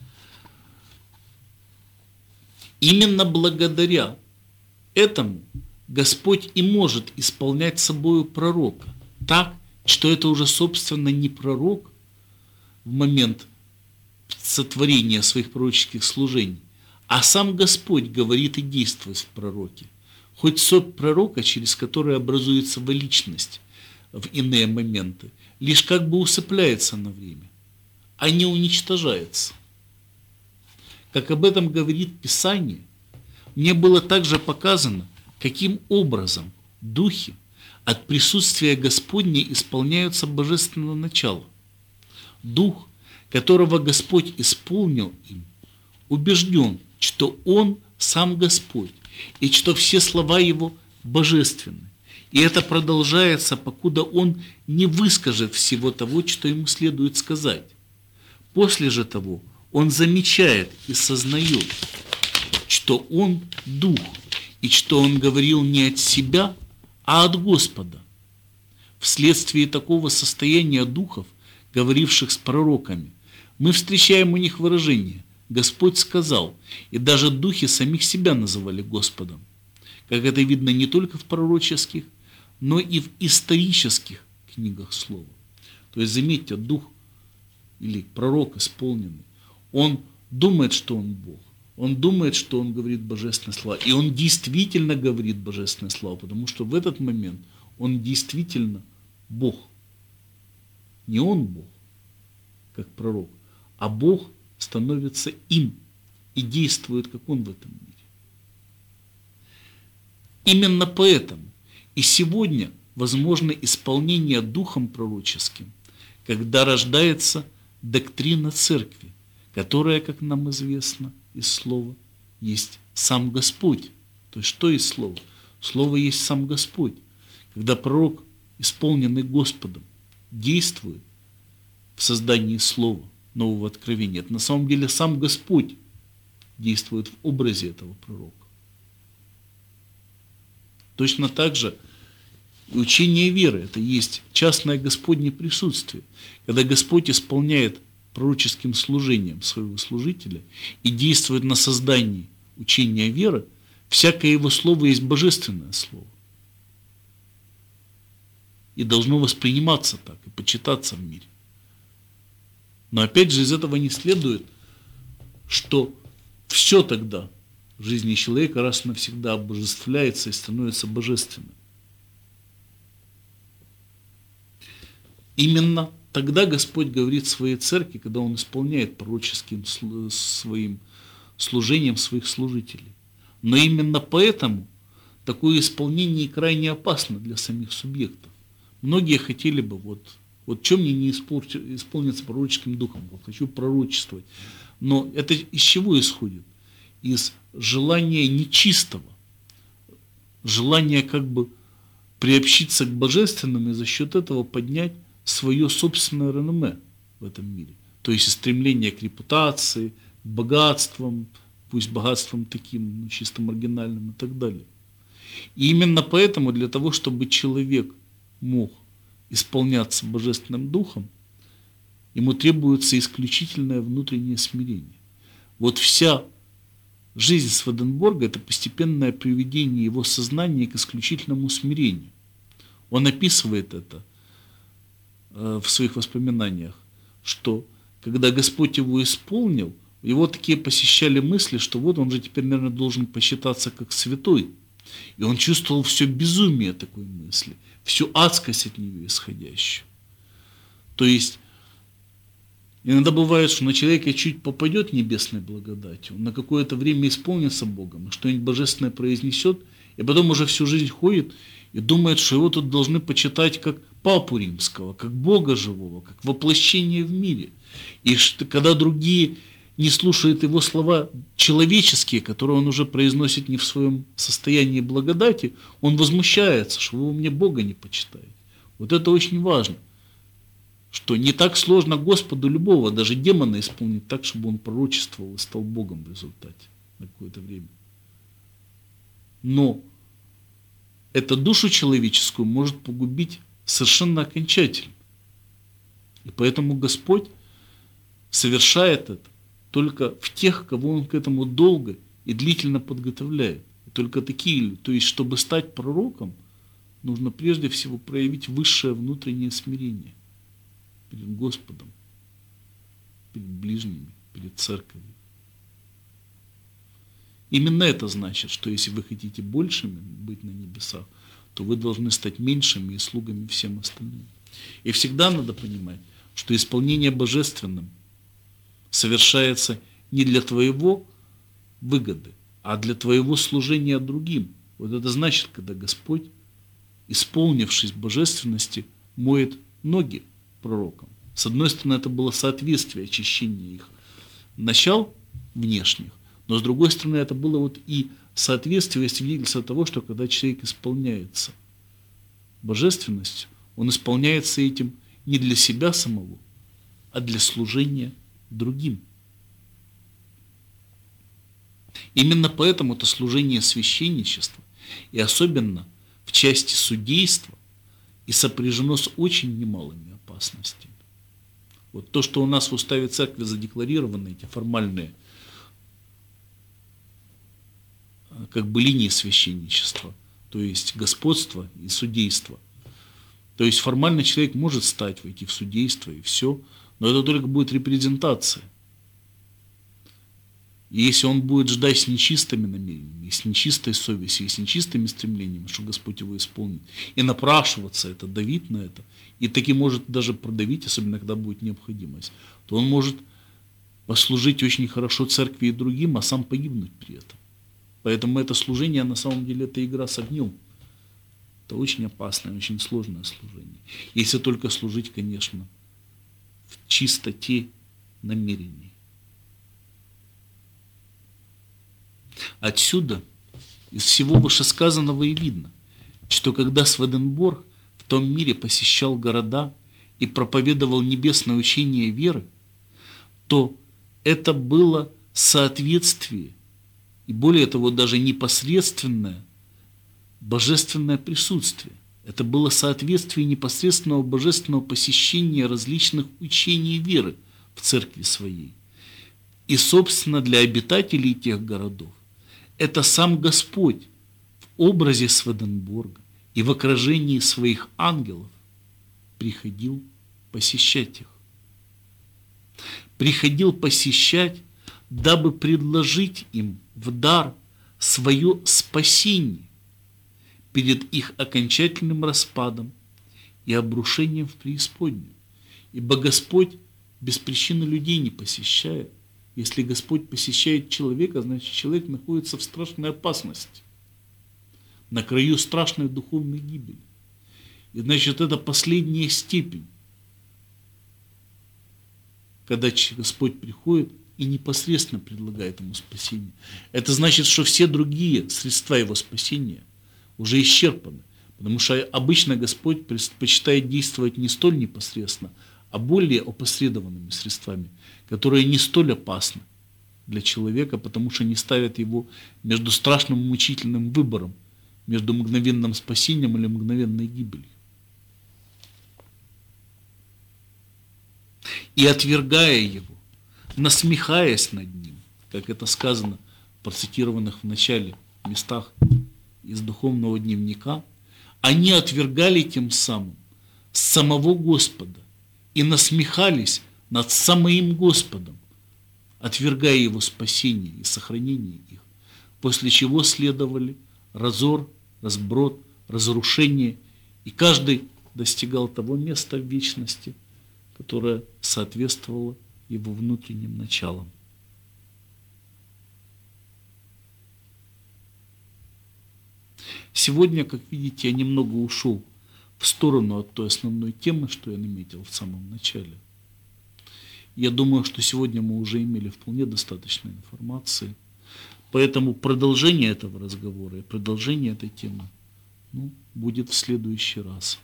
B: Именно благодаря этому Господь и может исполнять собою пророка так, что это уже, собственно, не пророк в момент сотворения своих пророческих служений, а сам Господь говорит и действует в пророке. Хоть сот пророка, через который образуется его личность в иные моменты, лишь как бы усыпляется на время, а не уничтожается. Как об этом говорит Писание, мне было также показано, каким образом духи от присутствия Господня исполняются божественного начала. Дух, которого Господь исполнил им, убежден, что Он сам Господь, и что все слова Его божественны. И это продолжается, покуда Он не выскажет всего того, что Ему следует сказать. После же того Он замечает и сознает, что Он Дух, и что Он говорил не от себя, а от Господа. Вследствие такого состояния духов, говоривших с пророками, мы встречаем у них выражение «Господь сказал», и даже духи самих себя называли Господом, как это видно не только в пророческих, но и в исторических книгах Слова. То есть, заметьте, дух или пророк исполненный, он думает, что он Бог, он думает, что он говорит божественные слова, и он действительно говорит божественные слова, потому что в этот момент он действительно Бог. Не он Бог, как пророк, а Бог становится им и действует, как Он в этом мире. Именно поэтому и сегодня возможно исполнение духом пророческим, когда рождается доктрина церкви, которая, как нам известно из Слова, есть сам Господь. То есть что есть Слово? Слово есть сам Господь. Когда пророк, исполненный Господом, действует в создании Слова, нового откровения, это на самом деле сам Господь действует в образе этого пророка. Точно так же и учение веры, это есть частное Господне присутствие, когда Господь исполняет пророческим служением своего служителя и действует на создании учения веры, всякое его слово есть божественное слово. И должно восприниматься так и почитаться в мире. Но опять же из этого не следует, что все тогда в жизни человека раз и навсегда обожествляется и становится божественным. Именно тогда Господь говорит своей церкви, когда Он исполняет пророческим своим служением своих служителей. Но именно поэтому такое исполнение крайне опасно для самих субъектов. Многие хотели бы, вот, вот что мне не исполниться пророческим духом, вот хочу пророчествовать. Но это из чего исходит? Из желания нечистого, желания как бы приобщиться к божественному и за счет этого поднять свое собственное реноме в этом мире. То есть стремление к репутации, к богатствам, пусть богатством таким, ну, чисто маргинальным и так далее. И именно поэтому для того, чтобы человек мог исполняться божественным духом, ему требуется исключительное внутреннее смирение. Вот вся жизнь Сведенборга – это постепенное приведение его сознания к исключительному смирению. Он описывает это в своих воспоминаниях, что когда Господь его исполнил, его такие посещали мысли, что вот он же теперь, наверное, должен посчитаться как святой. И он чувствовал все безумие такой мысли, всю адскость от нее исходящую. То есть Иногда бывает, что на человека чуть попадет небесной благодатью, он на какое-то время исполнится Богом, что-нибудь божественное произнесет, и потом уже всю жизнь ходит и думает, что его тут должны почитать как Папу Римского, как Бога живого, как воплощение в мире. И что, когда другие не слушают его слова человеческие, которые он уже произносит не в своем состоянии благодати, он возмущается, что вы у меня Бога не почитаете. Вот это очень важно. Что не так сложно Господу любого, даже демона исполнить так, чтобы он пророчествовал и стал Богом в результате на какое-то время. Но эта душу человеческую может погубить совершенно окончательно. И поэтому Господь совершает это только в тех, кого Он к этому долго и длительно подготовляет. И только такие, то есть, чтобы стать пророком, нужно прежде всего проявить высшее внутреннее смирение перед Господом, перед ближними, перед церковью. Именно это значит, что если вы хотите большими быть на небесах, то вы должны стать меньшими и слугами всем остальным. И всегда надо понимать, что исполнение божественным совершается не для твоего выгоды, а для твоего служения другим. Вот это значит, когда Господь, исполнившись божественности, моет ноги пророкам. С одной стороны, это было соответствие очищения их начал внешних, но с другой стороны, это было вот и соответствие, свидетельство того, что когда человек исполняется божественностью, он исполняется этим не для себя самого, а для служения другим. Именно поэтому это служение священничества, и особенно в части судейства, и сопряжено с очень немалыми опасностями. Вот то, что у нас в уставе церкви задекларированы, эти формальные как бы линии священничества, то есть господство и судейство. То есть формально человек может стать, войти в судейство и все, но это только будет репрезентация. И если он будет ждать с нечистыми намерениями, с нечистой совестью, и с нечистыми стремлениями, что Господь его исполнит, и напрашиваться это, давить на это, и таки может даже продавить, особенно когда будет необходимость, то он может послужить очень хорошо церкви и другим, а сам погибнуть при этом. Поэтому это служение, на самом деле, это игра с огнем. Это очень опасное, очень сложное служение. Если только служить, конечно, в чистоте намерений. Отсюда, из всего вышесказанного и видно, что когда Сведенборг в том мире посещал города и проповедовал небесное учение веры, то это было соответствие, и более того, даже непосредственное божественное присутствие. Это было соответствие непосредственного божественного посещения различных учений веры в церкви своей. И, собственно, для обитателей тех городов это сам Господь в образе Сведенборга и в окружении своих ангелов приходил посещать их. Приходил посещать, дабы предложить им в дар свое спасение перед их окончательным распадом и обрушением в преисподнюю. Ибо Господь без причины людей не посещает. Если Господь посещает человека, значит, человек находится в страшной опасности, на краю страшной духовной гибели. И значит, это последняя степень, когда Господь приходит и непосредственно предлагает ему спасение. Это значит, что все другие средства его спасения уже исчерпаны. Потому что обычно Господь предпочитает действовать не столь непосредственно, а более опосредованными средствами, которые не столь опасны для человека, потому что не ставят его между страшным мучительным выбором, между мгновенным спасением или мгновенной гибелью. И отвергая его, насмехаясь над ним, как это сказано в процитированных в начале местах из духовного дневника, они отвергали тем самым самого Господа и насмехались над самим Господом, отвергая его спасение и сохранение их, после чего следовали разор, разброд, разрушение, и каждый достигал того места в вечности, которое соответствовало его внутренним началом. Сегодня, как видите, я немного ушел в сторону от той основной темы, что я наметил в самом начале. Я думаю, что сегодня мы уже имели вполне достаточно информации. Поэтому продолжение этого разговора и продолжение этой темы ну, будет в следующий раз.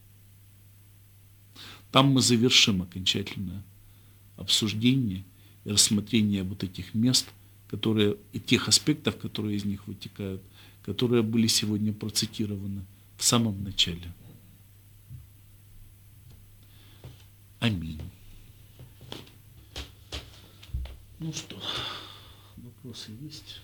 B: Там мы завершим окончательное обсуждение и рассмотрение вот этих мест, которые, и тех аспектов, которые из них вытекают, которые были сегодня процитированы в самом начале. Аминь. Ну что, вопросы есть?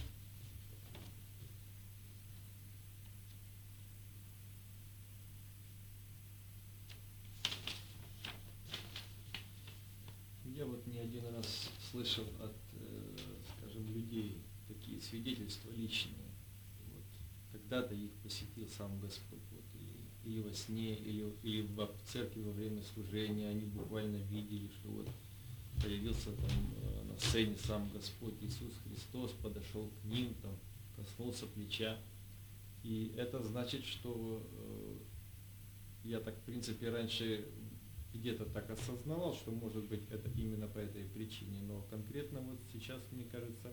C: Я вот не один раз слышал от, э, скажем, людей такие свидетельства личные. Вот, когда-то их посетил сам Господь, вот, или, или во сне, или, или в церкви во время служения, они буквально видели, что вот появился там э, на сцене сам Господь Иисус Христос, подошел к ним, там, коснулся плеча. И это значит, что э, я так, в принципе, раньше где-то так осознавал, что может быть это именно по этой причине, но конкретно вот сейчас, мне кажется,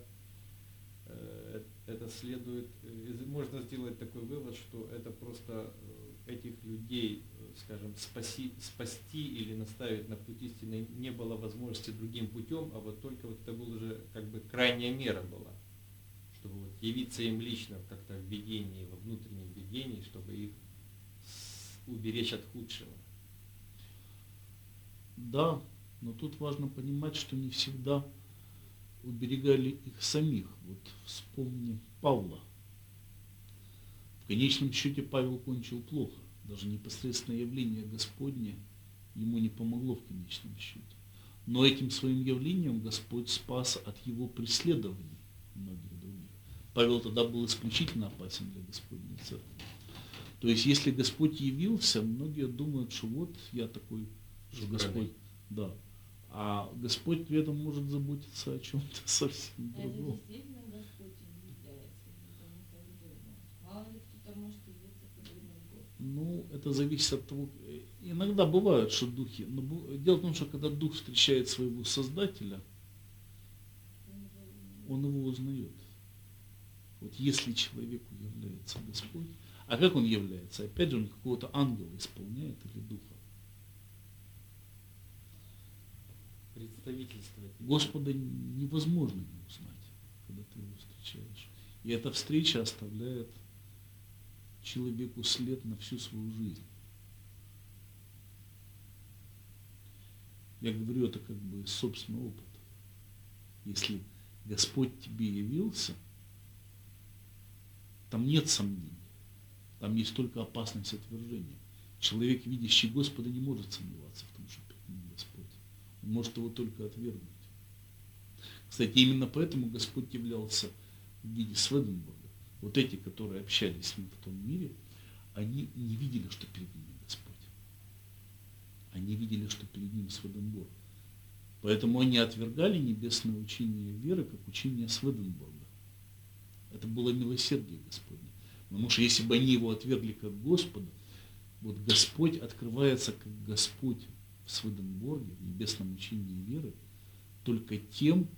C: это следует, можно сделать такой вывод, что это просто этих людей, скажем, спаси, спасти или наставить на путь истины не было возможности другим путем, а вот только вот это была уже как бы крайняя мера была, чтобы вот явиться им лично как-то в видении, во внутреннем видении, чтобы их уберечь от худшего.
B: Да, но тут важно понимать, что не всегда уберегали их самих. Вот вспомни Павла. В конечном счете Павел кончил плохо. Даже непосредственное явление Господне ему не помогло в конечном счете. Но этим своим явлением Господь спас от его преследований многих других. Павел тогда был исключительно опасен для Господней церкви. То есть, если Господь явился, многие думают, что вот я такой, что Господь, да. А Господь при этом может заботиться о чем-то совсем другом.
D: Это действительно Господь является, это не так думаю. Мало ли кто-то может явиться под иным Богом.
B: Ну, это зависит от того. Иногда бывают, что духи. Но дело в том, что когда дух встречает своего Создателя, он его узнает. Вот если человеку является Господь, а как он является? Опять же, он какого-то ангела исполняет или духа.
C: Представительствовать.
B: Господа невозможно не узнать, когда ты его встречаешь. И эта встреча оставляет человеку след на всю свою жизнь. Я говорю это как бы из собственного опыта. Если Господь тебе явился, там нет сомнений. Там есть только опасность отвержения. Человек, видящий Господа, не может сомневаться в том, что перед ним Господь. Он может его только отвергнуть. Кстати, именно поэтому Господь являлся в виде Сведенборга. Вот эти, которые общались с ним в том мире, они не видели, что перед ними Господь. Они видели, что перед ним Сведенборг. Поэтому они отвергали небесное учение веры, как учение Сведенборга. Это было милосердие Господне. Потому что если бы они его отвергли как Господа, вот Господь открывается как Господь в Сведенборге, в небесном учении веры, только тем,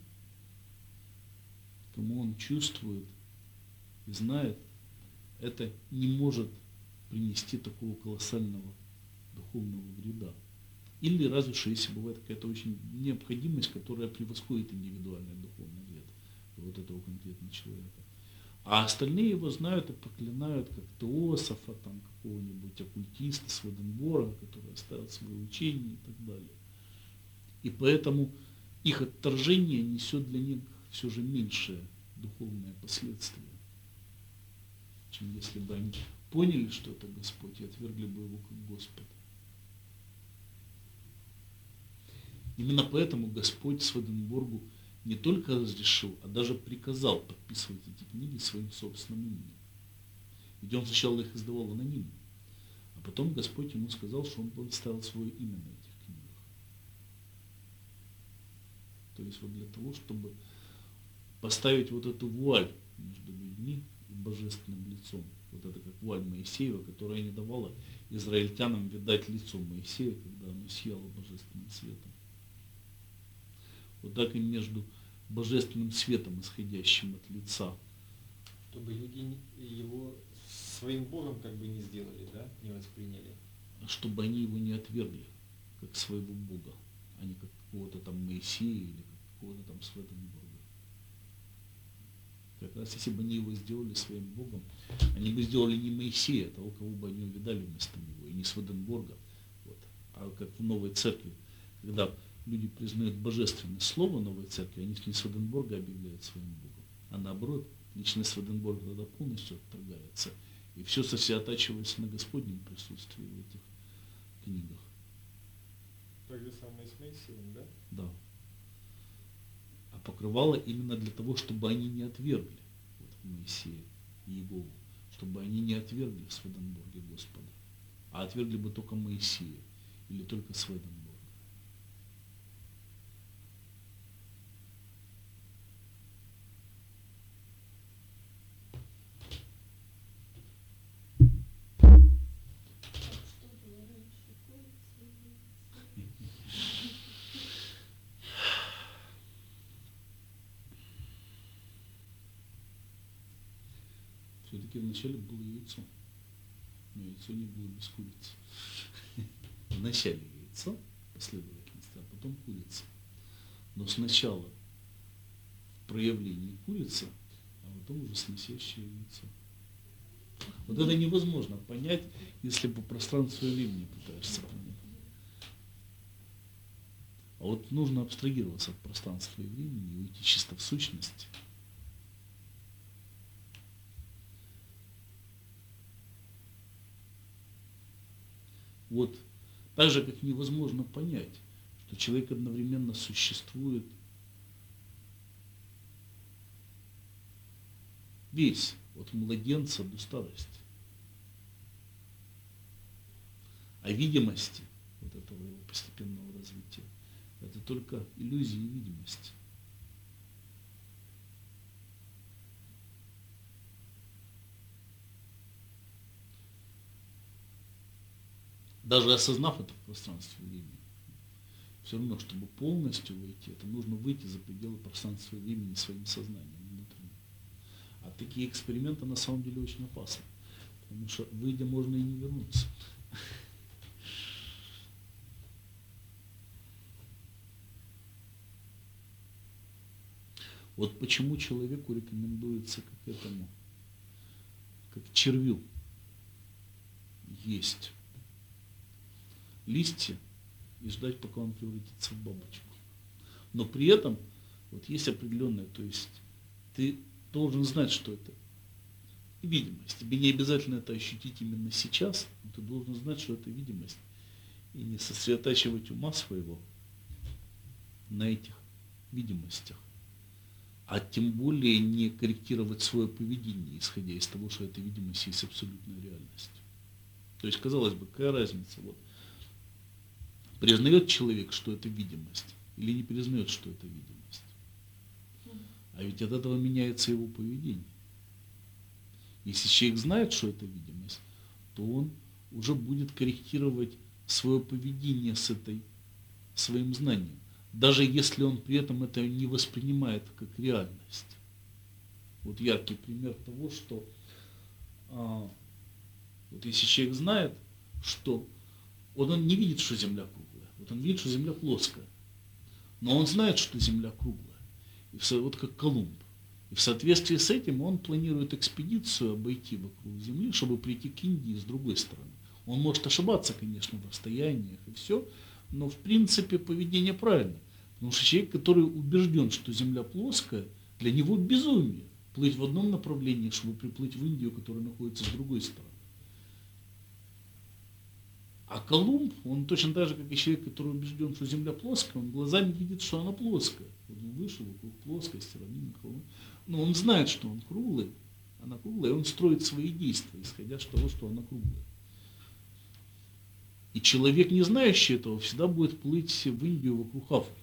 B: кому он чувствует и знает, это не может принести такого колоссального духовного вреда. Или разве что, если бывает какая-то очень необходимость, которая превосходит индивидуальный духовный вред вот этого конкретного человека. А остальные его знают и проклинают как теософа, там, какого-нибудь оккультиста, Сведенборга, который оставил свое учение и так далее. И поэтому их отторжение несет для них все же меньшее духовное последствие, чем если бы они поняли, что это Господь, и отвергли бы его как Господа. Именно поэтому Господь Сведенборгу не только разрешил, а даже приказал подписывать эти книги своим собственным именем. Ведь он сначала их издавал анонимно, а потом Господь ему сказал, что он поставил свое имя на этих книгах. То есть вот для того, чтобы поставить вот эту вуаль между людьми и божественным лицом. Вот это как вуаль Моисеева, которая не давала израильтянам видать лицо Моисея, когда оно сияло божественным светом. Вот так и между божественным светом, исходящим от лица.
C: Чтобы люди не- его своим Богом как бы не сделали, да, не восприняли.
B: Чтобы они его не отвергли, как своего Бога, а не как какого-то там Моисея или как какого-то там Святенборга. Как раз если бы они его сделали своим Богом, они бы сделали не Моисея, а того, кого бы они увидали вместо него, и не Святенборга. Вот. А как в Новой Церкви, когда люди признают божественное слово Новой Церкви, они не Святенборга объявляют своим Богом, а наоборот, личность Святенборга тогда полностью отторгается, и все сосредотачивается на Господнем присутствии в этих книгах.
C: Так же самое с Моисеем, да?
B: Да. А покрывало именно для того, чтобы они не отвергли вот, Моисея и Иегову, чтобы они не отвергли в Святенборге Господа, а отвергли бы только Моисея или только Святенборга.
D: Что было раньше, курица или яйцо?
B: Все-таки вначале было яйцо, но яйцо не было без курицы. Вначале яйцо, последовательность, а потом курица. Но сначала в проявлении курица, а потом уже сносящее яйцо. Вот это невозможно понять, если по пространству и времени пытаешься понять. А вот нужно абстрагироваться от пространства и времени и уйти чисто в сущность. Вот так же, как невозможно понять, что человек одновременно существует весь, от младенца до старости. А видимости вот этого его постепенного развития — это только иллюзии и видимости. Даже осознав это в пространстве и времени, все равно, чтобы полностью войти, это нужно выйти за пределы пространства и времени своим сознанием внутренним. А такие эксперименты на самом деле очень опасны, потому что выйдя можно и не вернуться. Вот почему человеку рекомендуется как этому, как червю, есть листья и ждать, пока он превратится в бабочку. Но при этом вот есть определенное, то есть ты должен знать, что это видимость. Тебе не обязательно это ощутить именно сейчас, но ты должен знать, что это видимость. И не сосредотачивать ума своего на этих видимостях. А тем более не корректировать свое поведение, исходя из того, что эта видимость есть абсолютная реальность. То есть, казалось бы, какая разница? Вот. Признает человек, что это видимость, или не признает, что это видимость? А ведь от этого меняется его поведение. Если человек знает, что это видимость, то он уже будет корректировать свое поведение с этой своим знанием, даже если он при этом это не воспринимает как реальность. Вот яркий пример того, что а, вот если человек знает, что вот он не видит, что Земля круглая, вот он видит, что Земля плоская, но он знает, что Земля круглая, и все, вот как Колумб. И в соответствии с этим он планирует экспедицию обойти вокруг Земли, чтобы прийти к Индии с другой стороны. Он может ошибаться, конечно, в расстояниях и все, но в принципе поведение правильное. Потому что человек, который убежден, что Земля плоская, для него безумие плыть в одном направлении, чтобы приплыть в Индию, которая находится с другой стороны. А Колумб, он точно так же, как и человек, который убежден, что Земля плоская, он глазами видит, что она плоская. Вот он вышел вокруг плоскости, равнина, холм. Но он знает, что он круглый, она круглая, и он строит свои действия, исходя из того, что она круглая. И человек, не знающий этого, всегда будет плыть в Индию вокруг Африки.